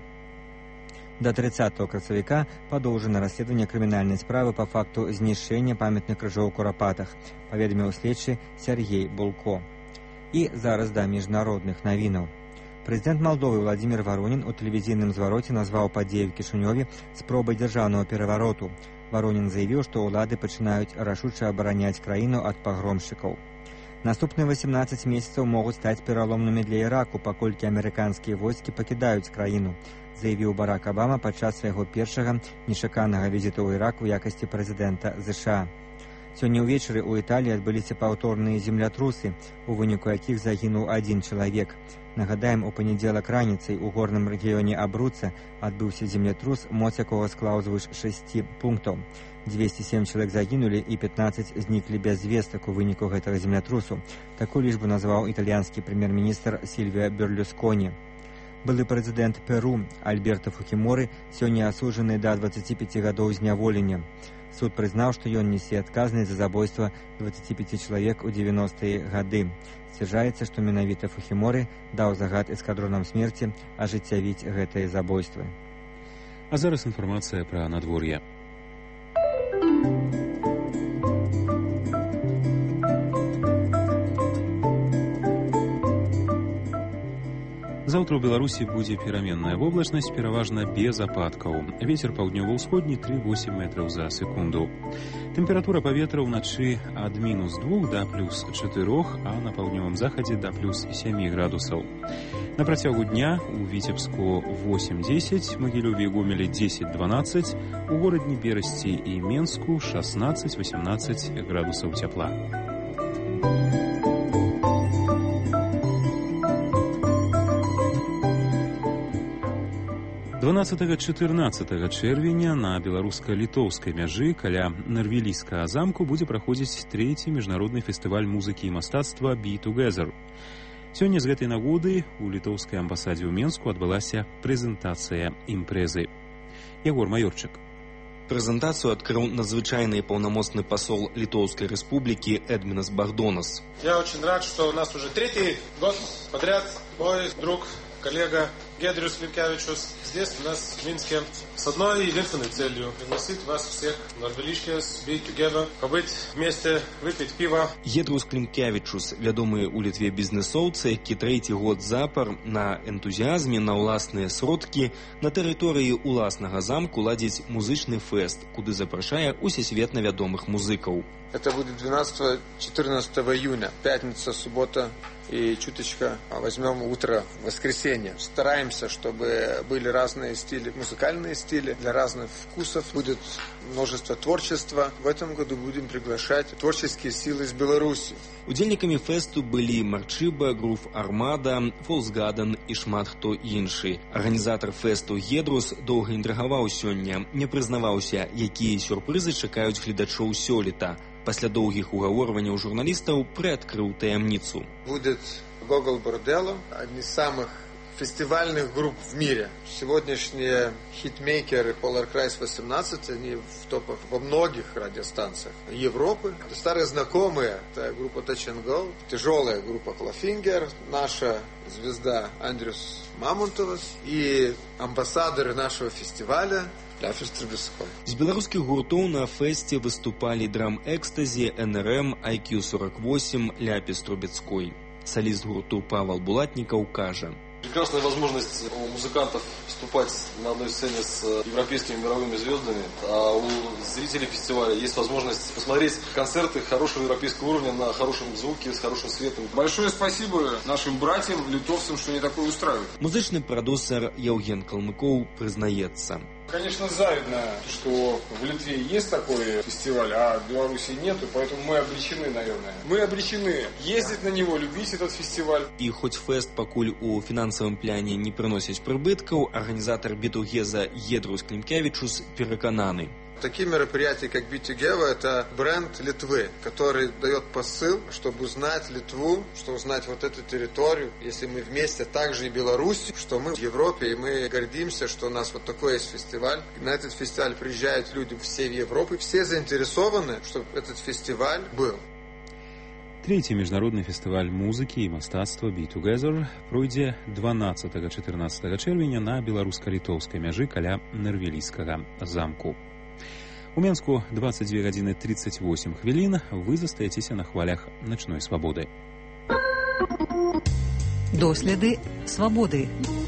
До трыццатага красавіка падоўжана расследаванне крымінальнай справы па факту знішчэння памятных крыжоў у Курапатах, паведаміў следчы Сергей Булко. І зараз да міжнародных навінаў. Прэзідэнт Малдовы Владзімір Варонін у тэлевізійным звароце назваў падзеі ў Кішынёве спробай дзяржаўнага перавароту. Варонін заявіў, што ўлады пачынаюць рашуча абараняць краіну ад пагромшчыкаў. Наступныя васемнаццаць месяцаў могуць стаць пераломнымі для Іраку, паколькі амерыканскія войскі пакідаюць краіну, заявіў Барак Абама падчас свайго першага нечаканага візіту ў Ірак у якасці прэзідэнта ЗША. Сёння ўвечары ў Італіі адбыліся паўторныя землятрусы, у выніку якіх загінуў адзін чалавек. Нагадаем, у панядзелак раніцай у горным рэгіёне Абруца адбыўся землятрус, моц якога склаў звыш шасці пунктаў. дзвесце сем чалавек загінулі і пятнаццаць зніклі без звестак у выніку гэтага землятрусу. Такую лічбу назваў італьянскі прэм'ер-міністр Сільвіа Берлюсконі. Былы прэзідэнт Перу Альберто Фухіморы сёння асуджаны да дваццаці пяці гадоў зняволення. Суд прызнаў, што ён несе адказнасць за забойства дваццаці пяці чалавек у дзевяностыя гады. Сцвярджаецца, што менавіта Фухіморы даў загад эскадронам смерці ажыццявіць гэтае забойства. А зараз інфармацыя пра надвор'е. Заўтра ў Беларусі будзе пераменная воблачнасць, пераважна без ападкаў. Вецер паўднёва-ўсходні тры восемь метраў за секунду. Тэмпература паветра ўначы ад мінус двух да плюс чатырох, а на паўднёвым захадзе да плюс сямі градусаў. На працягу дня у Віцебску восемь дзесяць, Магілёве і Гомелі дзесяць дванаццаць, у горадні Берасці і Менску шаснаццаць восемнаццаць градусаў цяпла. дванаццатага-чатырнаццатага чэрвеня на беларуска-літоўскай мяжы каля Нарвелійскага замку будзе праходзіць трэці міжнародны фестываль музыкі і мастацтва «Be Together». Сёння з гэтай нагоды у літоўскай амбасадзе ў Менску адбылася прэзентацыя імпрэзы. Ягор Майорчык. Прэзентацыю адкрыў надзвычайны і паўнамоцны пасол Литовской Республики Эдминас Бардонас. Я очень рад, что у нас уже третий год подряд мой друг, коллега Гедрюс Климкевичус здесь у нас в Минске с одной единственной целью – пригласить вас всех на Нарвелишкес, be together, побыть вместе, выпить пиво. Гедрус Климкевичус, вядомы ў Літве бізнесоўцы, які трэці год запар на энтузіазме, на ўласныя сродкі на тэрыторыі ўласнага замку ладзіць музычны фэст, куды запрашае усесветна вядомых музыкаў. Это будет двенадцатого-четырнадцатого июня, пятница, суббота и чуточка возьмем утро, воскресенье. Стараемся, чтобы были разные стили, музыкальные стили, для разных вкусов. Будет множество творчества. В этом году будем приглашать творческие силы из Беларуси. Удзельнікамі фэсту былі Марчыба, Грув Армада, Фолсгаден і шмат хто іншы. Арганізатар фэсту Гедрус доўга інтрыгаваў сёння, не прызнаваўся, якія сюрпрызы чакаюць гледачоў сёлета. Пасля доўгіх угаворванняў журналістаў прыадкрыў таямніцу. Будет Гогол Борделло, одни из самых фестивальных групп в мире. Сегодняшние хитмейкеры Polar Cries восемнадцать, они в топах во многих радиостанциях Европы. Это старые знакомые, это группа Touch and Go, тяжелая группа Clawfinger, наша звезда Андрюс Мамонтовас и амбассадоры нашего фестиваля З беларускіх гуртоў на фэсце выступалі Драм Экстазі, эн эр эм, ай кью сорок восемь, Ляпіс Трубецкой. Солист гурту Павел Булатников кажа. Прекрасная возможность у музыкантов выступать на одной сцене с европейскими мировыми звездами, а у зрителей фестиваля есть возможность посмотреть концерты хорошего европейского уровня на хорошем звуке, с хорошим светом. Большое спасибо нашим братьям, литовцам, что они такое устраивают. Музычный продюсер Евген Калмыков признается. Конечно, завидно, что в Литве есть такой фестиваль, а в Беларуси нету, поэтому мы обречены, наверное. Мы обречены ездить на него, любить этот фестиваль. И хоть фест пакуль у финансовом пляне не приносит прибытков, организатор Бітугеза Гедрус Климкевичус переконаны. Такие мероприятия, как Be Together, это бренд Литвы, который дает посыл, чтобы узнать Литву, чтобы узнать вот эту территорию. Если мы вместе, также и Беларусь, что мы в Европе, и мы гордимся, что у нас вот такой есть фестиваль. На этот фестиваль приезжают люди всей Европы, все заинтересованы, чтобы этот фестиваль был. Трэці міжнародны фестываль музыкі і мастацтва «Be Together» пройдзе дванаццатага-чатырнаццатага чэрвеня на беларуска-літоўскай мяжы каля Нарвелійскага замку. У Менску двадцать две гадзіны тридцать восемь хвілін. Вы застаецеся на хвалях начной свабоды. Доследы свабоды.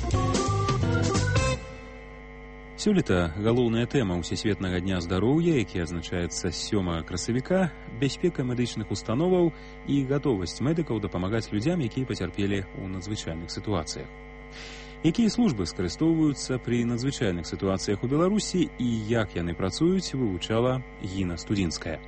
Сёлета галоўная тэма ўсесветнага дня здароўя, які адзначаецца сёмага красавіка, бяспека медычных установаў і гатовасць медыкаў дапамагаць людзям, якія пацярпелі ў надзвычайных сітуацыях. Якія службы скарыстоўваюцца пры надзвычайных сітуацыях у Беларусі і як яны працуюць, вывучала Гіна Студзінская.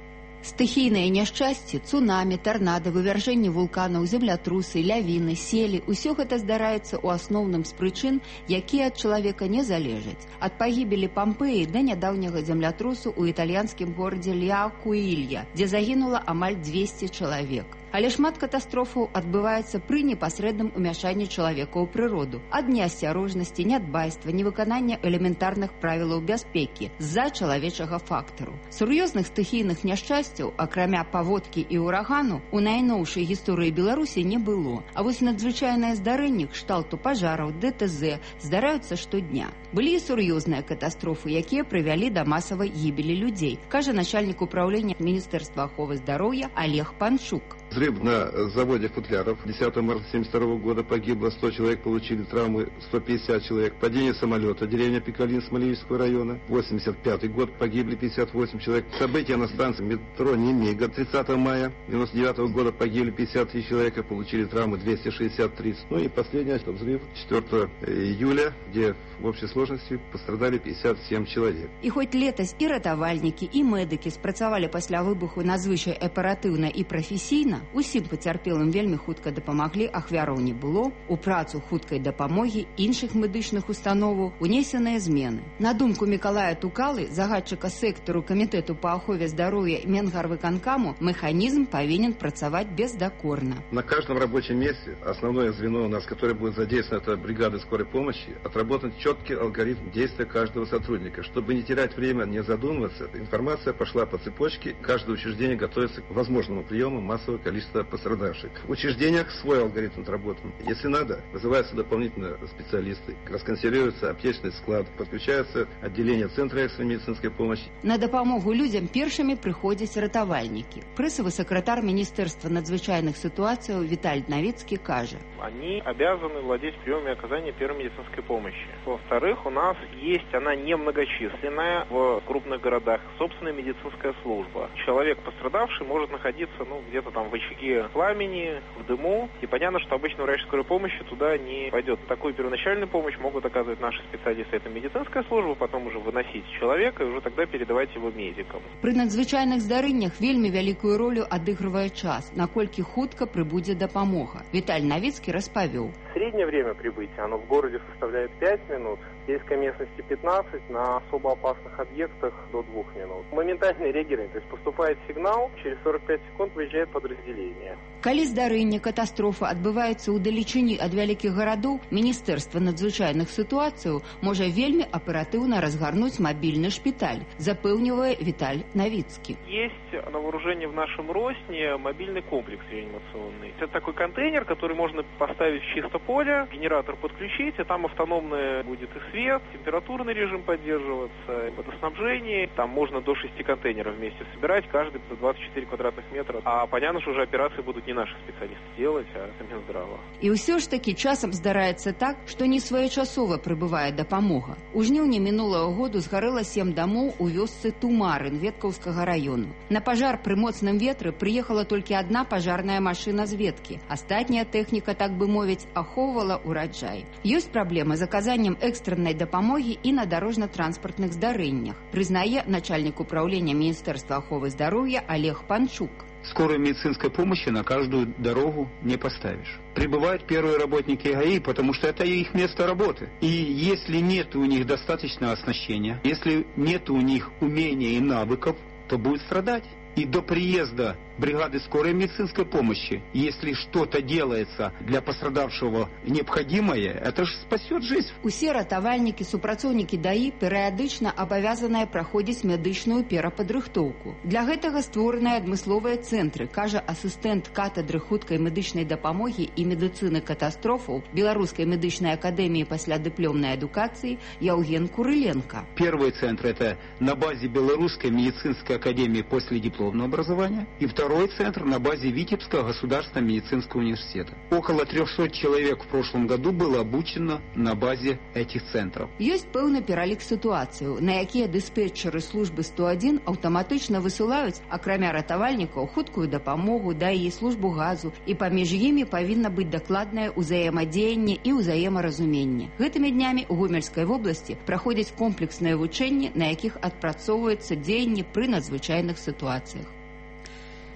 Стыхійныя няшчасці, цунамі, тарнады, вывяржэнні вулканаў, землятрусы, лявіны, селі – усё гэта здараецца ў асноўным з прычын, якія ад чалавека не залежаць. Ад пагібелі Пампеі да нядаўняга землятрусу ў італьянскім горадзе Ля-Куілья, дзе загінула амаль дзвесце чалавек. Але шмат катастрофаў адбываецца пры непасрэдным умяшанні чалавека ў прыроду. Ад неасцярожнасці, нядбайства, невыканання элементарных правілаў бяспекі з-за чалавечага фактару. Сур'ёзных стыхійных няшчасцяў, акрамя паводкі і ўрагану, у найноўшай гісторыі Беларусі не было. А вось надзвычайныя здарэнні кшталту пажараў, дэ тэ зэ здараюцца штодня. Былі і сур'ёзныя катастрофы, якія прывялі да масавай гібелі людзей, кажа начальнік управлення Міністэрства аховы здароўя Олег Панчук. Взрыв на заводе футляров. десятого марта тысяча девятьсот семьдесят второго года погибло сто человек, получили травмы сто пятьдесят человек. Падение самолета. Деревня Пикалин Смоленского района. восемьдесят пятый год. Погибли пятьдесят восемь человек. События на станции метро Немига. тридцатого мая девяносто девятого года погибли пятьдесят три человека, получили травмы двести шестьдесят три. Ну и последний взрыв четвёртого июля, где в общей сложности пострадали пятьдесят семь человек. І хоць летась і ратавальнікі, і медыкі спрацавалі пасля выбуху надзвычай аператыўна і прафесійна, усім пацярпелым вельмі хутка дапамаглі, ахвяраў не было. У працу хуткай дапамогі іншых медычных установаў унесеныя змены. На думку Мікалая Тукалы, загадчыка сектару Камітэту па ахове здароўя Менгарвыканкаму, механізм павінен працаваць бездакорна. На каждом рабочем месте основное звено у нас, которое будет задействовано, это бригады скорой помощи, отработан четкий алгоритм действия каждого сотрудника. Чтобы не терять время, не задумываться, информация пошла по цепочке, каждое учреждение готовится к возможному приему массового количества пострадавших. В учреждениях свой алгоритм отработан. Если надо, вызываются дополнительно специалисты, расконсервируется аптечный склад, подключается отделение Центра экстренной медицинской помощи. На дапамогу людзям першымі прыходзяць ратавальнікі. Прэсавы сакратар Міністэрства надзвычайных сітуацыяў Віталь Навіцкі кажа: они обязаны владеть приемами оказания первой медицинской помощи. Во-вторых, у нас есть, она немногочисленная, в крупных городах, собственная медицинская служба. Человек пострадавший может находиться, ну, где-то там в очаге пламени, в дыму, и понятно, что обычно врач скорой помощи туда не пойдет. Такую первоначальную помощь могут оказывать наши специалисты. Это медицинская служба, потом уже выносить человека и уже тогда передавать его медикам. Пры надзвычайных здарэннях вельмі вялікую ролю адыгрывае час, наколькі хутка прыбудзе дапамога. Віталь Навіцкі распавёў. Среднее время прибытия, оно в городе составляет пять минут, в сельской местности пятнадцать, на особо опасных объектах до двух минут. Моментальное реагирование, то есть поступает сигнал, через сорок пять секунд выезжает подразделение. Калі здарэнне, катастрофа адбываецца ў далечыні ад вялікіх гарадоў, Міністэрства надзвычайных сітуацыяў можа вельмі аператыўна разгарнуць мабільны шпіталь, запэўнівае Віталь Навіцкі. Есть на вооружении в нашем Росне мобильный комплекс реанимационный. Это такой контейнер, который можно поставить в чисто поле, генератор подключить, и там автономный будет и свет, температурный режим поддерживаться, водоснабжение. Там можно до шести контейнеров вместе собирать, каждый по двадцать четыре квадратных метра. А понятно, что уже операции будут не наши специалисты делать, а Минздрава. І ўсё ж такі часам здараецца так, што не своечасова прыбывае дапамога. У жніўні мінулага году згарэла сем дамоў у вёсцы Тумарын Веткаўскага району. На пажар пры моцным ветры прыехала толькі адна пажарная машына з веткі. Астатняя тэхніка, так бы мовіць, ахоўвала ураджай. Ёсць праблема з аказаннем экстраннай дапамогі і на дарожна-транспартных здарэннях, прызнае начальнік управлення Міністэрства аховы здароўя Олег Панчук. Скорой медицинской помощи на каждую дорогу не поставишь. Прибывают первые работники ГАИ, потому что это их место работы. И если нет у них достаточного оснащения, если нет у них умения и навыков, то будет страдать. И до приезда бригады скорой медицинской помощи, если что-то делается для пострадавшего необходимое, это же спасет жизнь. Усе ратавальнікі, супрацоўнікі ДАІ перыядычна абавязаныя праходзіць медычную перападрыхтоўку. Для гэтага створаныя адмысловыя цэнтры, кажа асістэнт катедры хуткай медычнай дапамогі і медыцыны катастрофаў Беларускай медычнай акадэміі паслядыплёмнай адукацыі Яўген Курыленко. Первый центр – это на базе Белорусской медицинской академии после дипломного образования, и второй Второй центр на базе Витебского государственного медицинского университета. Около трёхсот человек в прошлом году было обучено на базе этих центров. Ёсць пэўны пералік сітуацыяў, на якія дыспетчеры службы сто адзін аўтаматычна высылаюць, акрамя ратавальнікаў, хуткую дапамогу, ДАІ, службу газу, і паміж імі павінна быць дакладнае ўзаемадзеянне і ўзаемаразуменне. Гэтымі днямі ў Гомельскай вобласці праходзяць комплексныя вучэнні, на якіх адпрацоўваюцца дзеянні пры надзвычайных сітуацыях.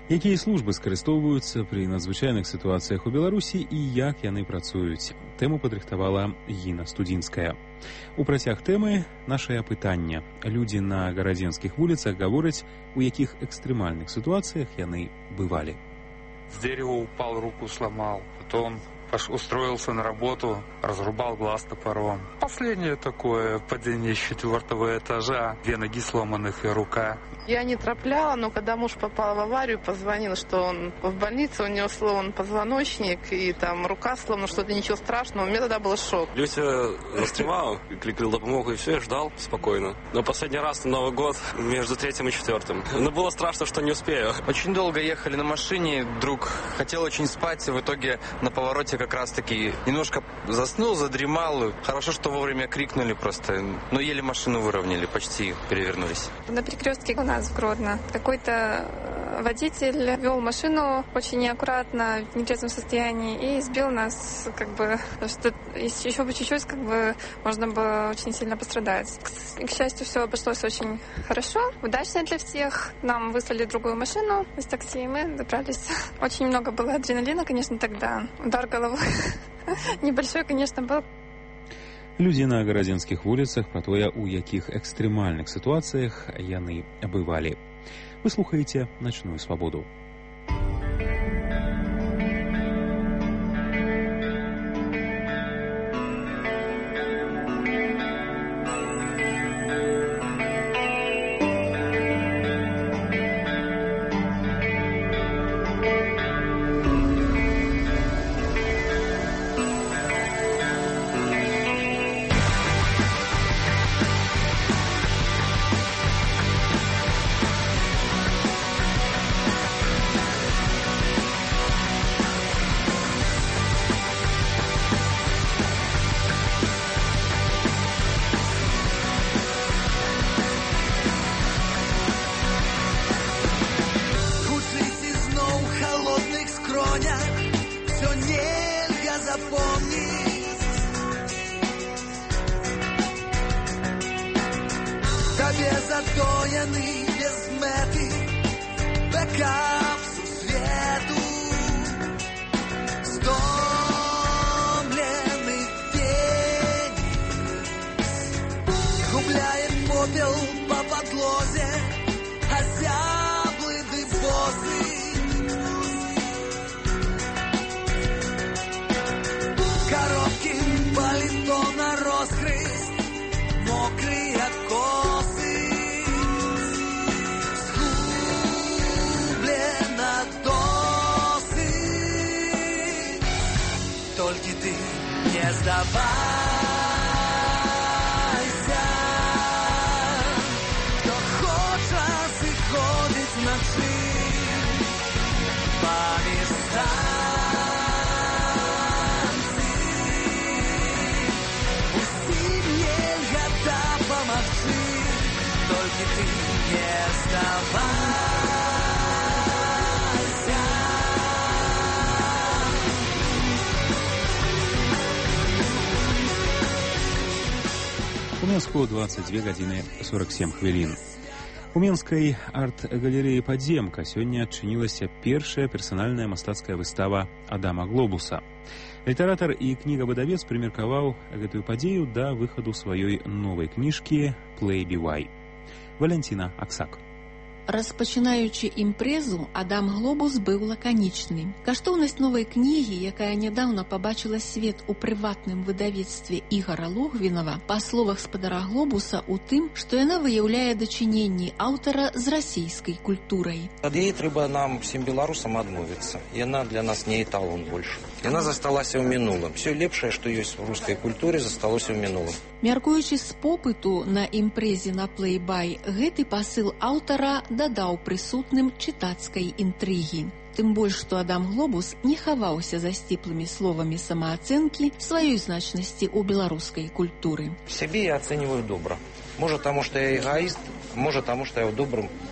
Якія службы скарыстоўваюцца пры надзвычайных сітуацыях у Беларусі і як яны працуюць? Тэму падрыхтавала Гіна Студзінская. У працяг тэмы нашае пытанне. Людзі на гарадзенскіх вуліцах гавораць, у якіх экстрэмальных сітуацыях яны бывалі. С дерева упал, руку сломал. Потом устроился на работу, разрубал глаз топором. Последнее такое падение с четвертого этажа, две ноги сломанных и рука. Я не тропляла, но когда муж попал в аварию, позвонил, что он в больнице, у него сломан позвоночник, и там рука сломана, что-то ничего страшного. У меня тогда был шок. Люся застревала, кликал допомогу, и все, я ждал спокойно. Но последний раз на Новый год между третьим и четвертым. Но было страшно, что не успею. Очень долго ехали на машине, друг хотел очень спать, и в итоге на повороте как раз-таки немножко заснул, задремал. Хорошо, что вовремя крикнули просто, но еле машину выровняли, почти перевернулись. На перекрестке у нас в Гродно какой-то водитель вел машину очень неаккуратно, в нетрезвом состоянии, и сбил нас, как бы, что еще бы чуть-чуть, как бы, можно было очень сильно пострадать. К, к счастью, все обошлось очень хорошо, удачно для всех. Нам выслали другую машину из такси, и мы добрались. Очень много было адреналина, конечно, тогда. Удар головой небольшой, конечно, был. Людзі на гарадзенскіх вуліцах пра тое, у якіх экстрэмальных сітуацыях яны бывалі. Вы слухаеце «Начную свабоду». У Менску двадцать две гадзіны сорок семь хвілін. У Менскай арт-галерэі «Падземка» сёння адчынілася першая персанальная мастацкая выстава Адама Глобуса. Літаратар і кнігавыдавец прымеркаваў гэтую падзею да выхаду сваёй новай кніжкі «Play Be Why». Валянціна Аксак. Распачынаючы імпрэзу, Адам Глобус быў лаканічны. Каштоўнасць новай кнігі, якая нядаўна пабачыла свет у прыватным выдавецтве Ігара Логвінава, па словах спадара Глобуса у тым, што яна выяўляе дачыненні аўтара з расійскай культурай. Ад яе трэба нам, всім беларусам, адмовіцца. Яна для нас не эталон больш. Яна засталася ў мінулым. Все лепшае, што ёсць у рускай культуре, засталося ў мінулым. Мяркуючы з попыту на імпрэзе на плейбай, гэты пасыл аўтара дадаў прысутным чытацкай інтрыгі. Тым больш, што Адам Глобус не хаваўся за сціплымі словамі самаацэнкі сваёй значнасці ў беларускай культуры. Сябе я ацэньваю добра. Можа, таму, што я эгоіст, можа, таму, што я ў добрым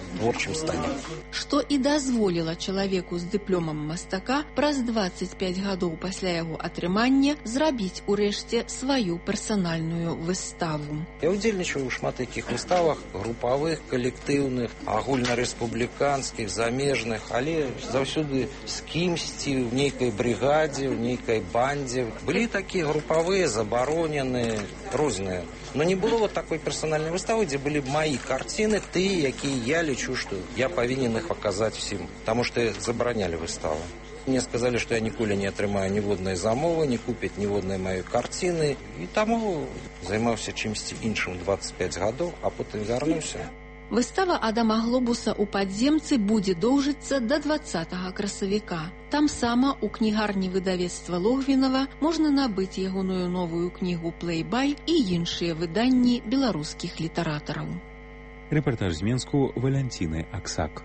творчым стане. Што і дазволіла чалавеку з дыпломам мастака праз дваццаць пяць гадоў пасля яго атрымання зрабіць урэшце сваю персанальную выставу. Я удзельнічаю ў шмат якіх выставах, групавых, калектыўных, агульнарэспубліканскіх, замежных, але заўсёды з кімсьці, ў нейкай брыгадзе, ў нейкай бандзе. Былі такія групавыя, забароненыя, розныя. Но не было вот такой персональной выставы, где были мои картины, ты, якие я лечу, что я повинен их показать всем. Потому что забороняли выставу. Мне сказали, что я ніколі не атрымаю ніводнай замовы, не купяць ніводнай маёй карціны. І таму займаўся чымсьці іншым дваццаць пяць гадоў, а потым вярнуўся. Выстава Адама Глобуса ў падземцы будзе доўжыцца да дваццатага красавіка. Там сама у кнігарні выдавецтва Логвінава можна набыць ягоную новую кнігу «Плейбай» і іншыя выданні беларускіх літаратараў. Рэпартаж з Менску Валянціны Аксак.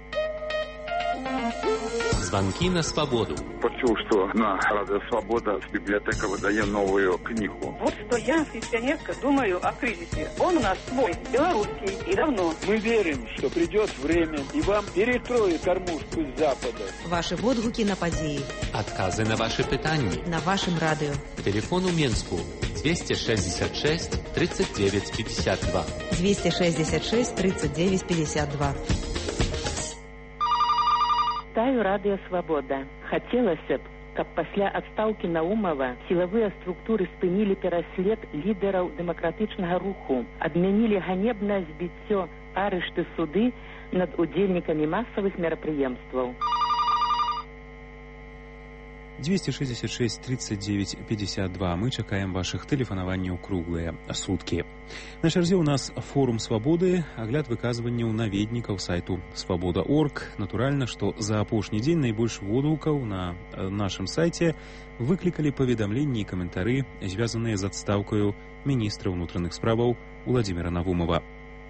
Звонки на свободу. Почув, что на Радио Свобода библиотека выдает новую книгу. Вот что я, пенсионерка, думаю о кризисе. Он у нас свой, белорусский, и давно. Мы верим, что придет время, и вам перестроят кормушку с Запада. Ваши водгуки на подеи. Отказы на ваши питания. На вашем радио. Телефон у Менску двести шестьдесят шесть тридцать девять пятьдесят два. двести шестьдесят шесть тридцать девять пятьдесят два. Вітаю радыё Свабода. Хацелася б, каб пасля адстаўкі Наумова сілавыя структуры спынілі пераслед лідараў дэмакратычнага руху, адмянілі ганебнае збіццё, арышты, суды над удзельнікамі масавых мерапрыемстваў. двести шестьдесят шесть тридцать девять пятьдесят два. Мы чакаем ваших тэлефанаванняў круглыя суткі. На чарзе у нас форум свабоды, агляд выказванняў наведнікаў сайту свабода точка орг. Натуральна, што за апошні дзень найбольш водгукаў на нашым сайце выклікалі паведамленні і каментары, звязаныя з адстаўкаю міністра ўнутраных справаў Уладзіміра Навумова.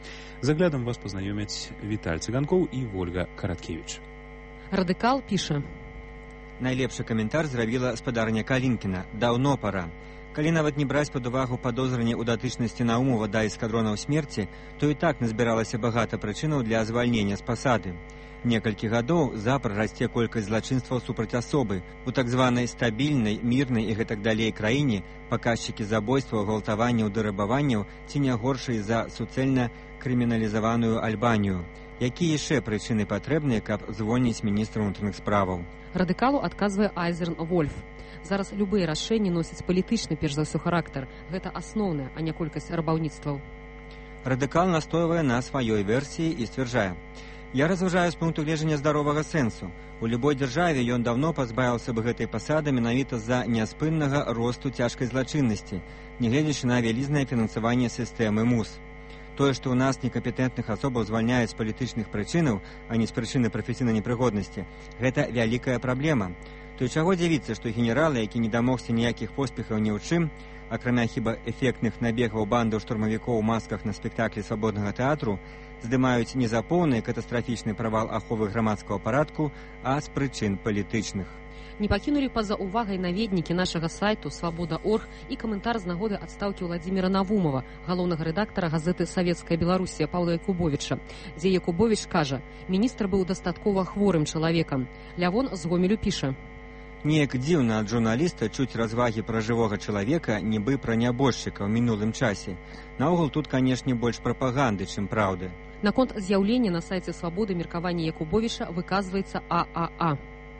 З аглядам вас пазнаёмяць Віталь Цыганкоў і Вольга Караткевіч. Радыкал піша: Найлепшы каментар зрабіла спадарня Калінкіна. Даўно пара. Калі нават не браць пад увагу падозранне ў датычнасці Наумова да эскадронаў смерці, то і так назбіралася багата прычынаў для звальнення з пасады. Некалькі гадоў запар расце колькасць злачынстваў супраць асобы. У так званай стабільнай, мірнай і гэтак далей краіне паказчыкі забойстваў, гвалтаванняў, дырабаванняў ці не горшай за суцэльна крыміналізаваную Альбанію. Якія яшчэ прычыны патрэбныя, каб звольніць міністра ўнутраных справаў? Радыкалу адказвае Айзерн Вольф. Зараз любыя рашэнні носяць палітычны, перш за ўсё, характар. Гэта асноўная, а не колькасць рабаўніцтваў. Радыкал настойвае на сваёй версіі і сцвярджае: Я разважаю з пункту гледжання здаровага сэнсу. У любой дзяржаве ён даўно пазбавіўся бы гэтай пасады менавіта з-за няспыннага росту цяжкай злачыннасці, нягледзячы на вялізнае фінансаванне сістэмы МУС. Тое, што ў нас некампетэнтных асобаў звальняюць з палітычных прычынаў, а не з прычыны прафесійнай непрыгоднасці, гэта вялікая праблема. То і чаго дзівіцца, што генералы, які не дамогся ніякіх поспехаў ні ў чым, акрамя хіба эфектных набегаў бандаў штурмавікоў у масках на спектаклі свабоднага тэатру, здымаюць не за поўны катастрафічны правал аховы грамадскага парадку, а з прычын палітычных. Не пакінулі па-за увагай наведнікі нашага сайту свабода точка орг і каментар з нагоды адстаўкі Уладзіміра Навумова, галоўнага рэдактара газеты «Савецкая Беларусія» Паўла Якубовіча, дзе Якубовіч кажа: «Міністр быў дастаткова хворым чалавекам». Лявон з Гомелю піша: Неяк дзіўна ад журналіста чуць развагі пра жывога чалавека, нібы пра нябожчыка ў мінулым часе. Наогул тут, канешне, больш прапаганды, чым праўды. Наконт з'яўлення на сайце свабоды меркавання Якубовіча выказваецца А А А.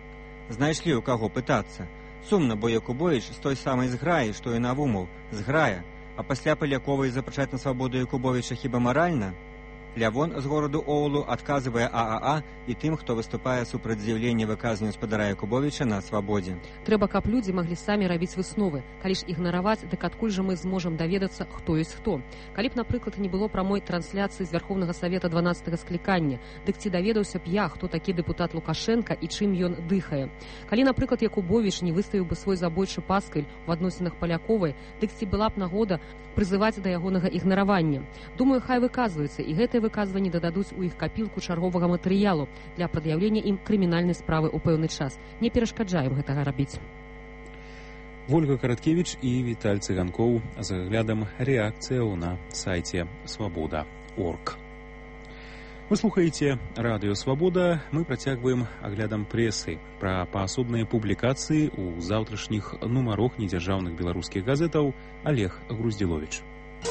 Знайшлі ў каго пытацца. Сумна, бо Якубовіч з той самай зграі, што і Навумаў, зграя, а пасля Паляковай запачаць на свабоду Якубовіча хіба маральна? Лявон з гораду Оулу адказвае А А А і тым, хто выступае супраць з'яўлення выказвання спадара Якубовіча на свабодзе. Трэба, каб людзі маглі самі рабіць высновы. Калі ж ігнараваць, дык адкуль жа мы зможам даведацца, хто ёсць хто? Калі б, напрыклад, не было прамой трансляцыі з Вярхоўнага Савета дванаццатага склікання, дык ці даведаўся б я, хто такі дэпутат Лукашенка і чым ён дыхае? Калі, напрыклад, Якубовіч не выставіў бы свой забойчы паскаль у адносінах Паляковай, дык ці была б нагода прызываць да ягонага ігнаравання? Думаю, хай выказваюцца, і гэтыя выказванні дададуць у іх капілку чарговага матэрыялу для прад'яўлення ім крымінальнай справы ў пэўны час. Не перашкаджаем гэтага рабіць. Вольга Караткевіч і Віталь Цыганкоў з аглядам рэакцыяў на сайце свабода точка орг. Вы слухаеце радыё Свабода. Мы працягваем аглядам прэсы пра паасобныя публікацыі ў заўтрашніх нумарах недзяржаўных беларускіх газетаў. Олег Груздзіловіч.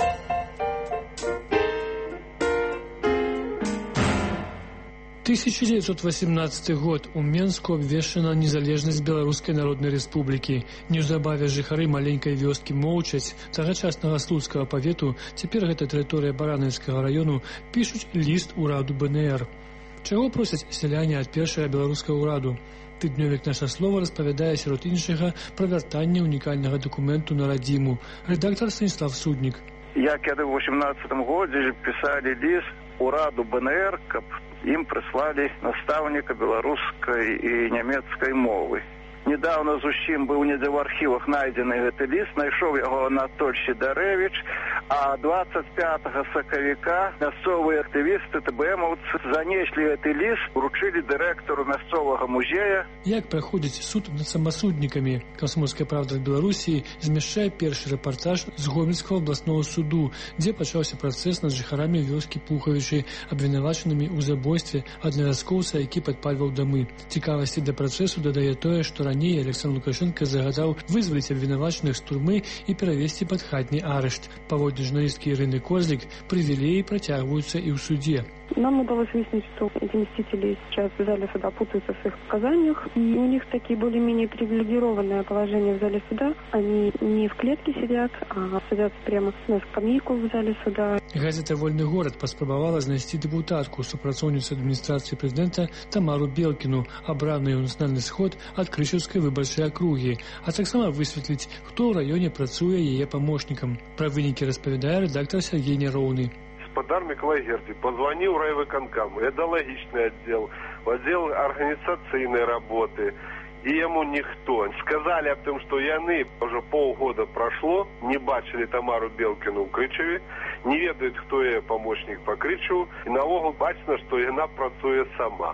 тысяча девятьсот восемнадцатый год. У Менску абвешчана незалежнасць Беларускай Народнай Рэспублікі. Неўзабаве жыхары маленькай вёскі моўчаць тагачаснага слуцкага павету, цяпер гэта тэрыторыя Баранаўскага раёну, пішуць ліст ураду бэ эн эр. Чаго просяць сяляне ад першага беларускага ўраду? Тыднёвік «Наша слова» распавядае сярод іншага пра вяртанне унікальнага дакументу на радзіму. Рэдактар Станіслав Суднік. Як яны ў восемнадцатым годзе пісалі ліст ураду бэ эн эр, каб ім прыслалі настаўніка беларускай і нямецкай мовы. Недавно зусім быў недзе ў архівах найдзены гэты ліст, знайшоў яго Анатоль Сідарэвіч, а двадцать пятага сакавіка мясцовыя актывісты тэ бэ эмаўцы занеслі гэты ліст, уручылі дырэктару мясцовага музея. Як праходзіць суд над самасуднікамі? Камсомольская правда Беларусі змяшчае першы рэпартаж з Гомельскага абласнога суду, дзе пачаўся працэс над жыхарамі вёскі Пухавічы, абвінавачанымі ў забойстве аднавяскоўца, які падпальваў дамы. Цікавасці да працэсу дадае тое, што раней Александр Лукашенко загадаў вызваліць абвінавачаных з турмы і перавесці пад хатні арышт. Паводле журналісткі Ірыны Козлік, прывілеі працягваюцца і ў суде. Нам удалось выяснить, что эти мстители сейчас в зале суда путаются в своих показаниях, и у них такие более-менее привилегированное положение в зале суда. Они не в клетке сидят, а садятся прямо на скамейку в зале суда. Газета «Вольны горад» паспрабавала знайсці дэпутатку, супрацоўніцу адміністрацыі прэзідэнта Тамару Белкіну, абраную ў нацыянальны сход ад Крышаўскай выбарчай акругі, а таксама высветліць, хто ў раёне працуе яе памочнікам. Пра вынікі распавядае рэдактар Сергей Няроўны. Господар Миколай Герди позвонил в райвыконкам, идеологичный отдел, в отдел организационной работы, и ему никто. Сказали об том, что яны, уже полгода прошло, не бачили Тамару Белкину в Крычеве, не ведают, кто ее помощник по Крычеву, и наогул бачно, что яна працуе сама.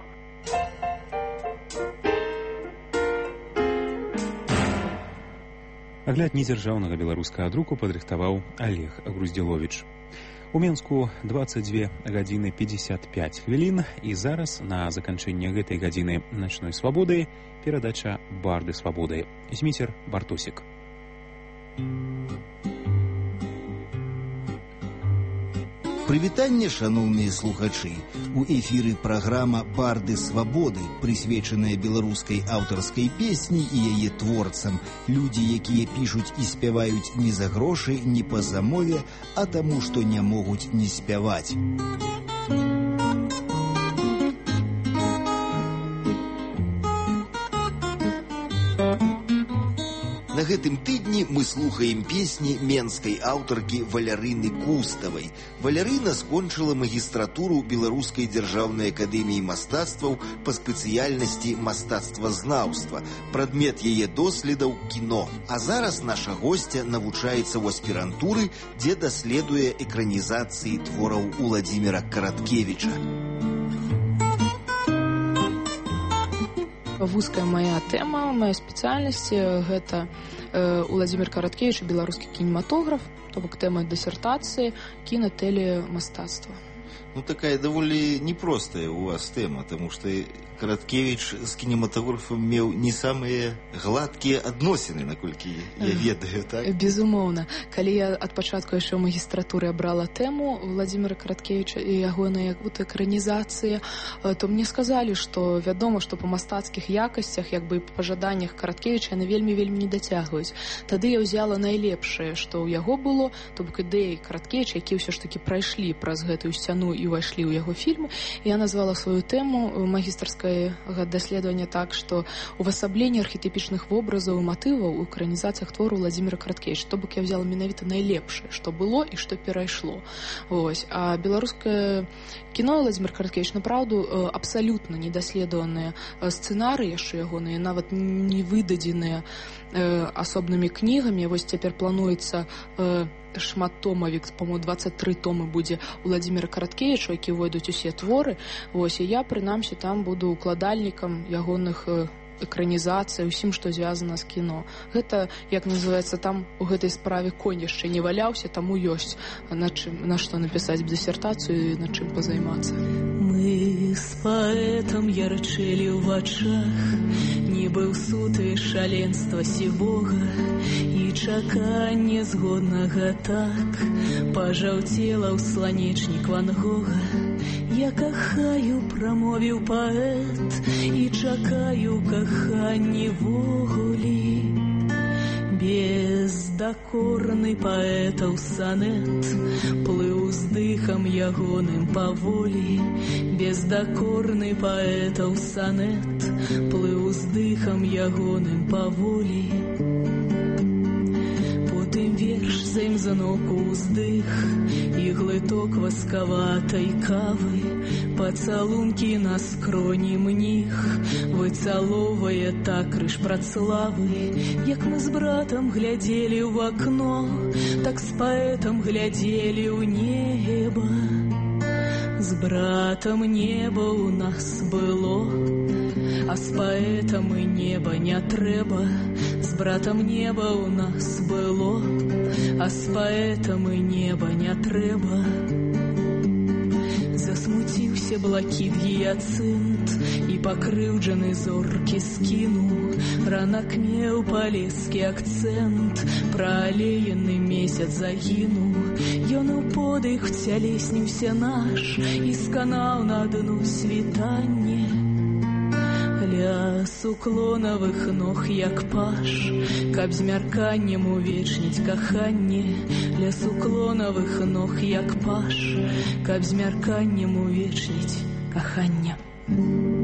Агляд недзяржаўнага беларускага друку падрыхтаваў Олег Груздзіловіч. У Менску двадцать две гадзіны пятьдесят пять хвілін, і зараз на заканчэнне гэтай гадзіны начной свабоды перадача «Барды свабоды». Зміцер Бартосік. Прывітанне, шаноўныя слухачы. У эфіры праграма «Барды свабоды», прысвечаная беларускай аўтарскай песні і яе творцам. Людзі, якія пішуць і спяваюць не за грошы, не па замове, а таму, што не могуць не спяваць. На гэтым тыдні мы слухаем песні менскай аўтаркі Валярыны Куставай. Валярына скончыла магістратуру Беларускай дзяржаўнай акадэміі мастацтваў па спецыяльнасці мастацтвазнаўства. Прадмет яе доследаў кіно. А зараз наша госця навучаецца ў аспірантуры, дзе даследуе экранізацыі твораў Уладзіміра Караткевіча. Вузкая моя тэма, моя спецыяльнасць гэта э, Уладзімір Караткевіч, беларускі кінематограф, то бок тэма дысертацыі кіна-тэлемастацтва. Ну, такая даволі непростая у вас тэма, потому что Караткевич з кінематографам меў не самыя гладкія адносіны, наколькі я ведаю, так? Безумоўна. Калі я ад пачатку яшчэ ў магістратуры абрала тэму Уладзіміра Караткевіча і ягонай экранізацыі, то мне сказалі, што вядома, што па мастацкіх якасцях, як бы па жаданнях Караткевіча яны вельмі-вельмі не дацягваюць. Тады я ўзяла найлепшае, што ў яго было, то бок ідэі Караткевіча, які ўсё ж такі прайшлі праз гэтую сцяну і ўвайшлі ў яго фільмы. Я назвала сваю тэму магістарскай даследавання так, што увасабленне архетыпічных вобразаў і матываў у экранізацыях твору Уладзіміра Караткевіча. То бок я взяла менавіта найлепшае, што было і што перайшло. Вось. А беларускае кіно Уладзімір Караткевіч, напраўду, абсалютна недаследаваныя сцэнарыі яшчэ ягоныя, нават не выдадзеныя асобнымі кнігамі. Вось цяпер плануецца шматтомавік, по-моему, двадцать три томы будзе Уладзіміра Караткевіча, які увойдуць усе творы. Вось, і я, прынамсі, там буду укладальнікам ягоных экранізацый, усім, што звязана з кіно. Гэта, як называецца, там у гэтай справе конь яшчэ не валяўся, таму ёсць на чым, на што напісаць дысертацыю і на чым пазаймацца. Мы паэтам ярчэлі ў вачах, нібы ў суты шаленства сівога, і чаканне згоднага так пажаўцела ў сланечнік Ван Гога. Я кахаю, прамовіў паэт, і чакаю каханні ввогуле. Бездакорны паэтаў санет плыў уздыхам ягоным паволі. Бездакорны паэтаў санет плыў уздыхам ягоным паволі. Потым верш за ім заноку ўздых і глыток васкаватай кавы, пацалункі на скроні мніх выцаловвае так крыж працлавы. Як мы з братам глядзелі ў акно, так з паэтам глядзелі ў неба. З братам неба ў нас было, а з паэтам і неба не трэба. З братам неба ў нас было, а з паэтам і неба не трэба. Засмуціўся блакіт гіяцынт і пакрыўджаны зоркі скінуў. Ранак меў палескі акцэнт, праалеяны месяц загінуў. Ён у подых цялесніўся наш і сканаў на дну світанне. Ля суклонавых ног як паш, каб змярканнем увечніць каханне. Ля суклонавых ног як паш, каб змярканнем увечніць каханне.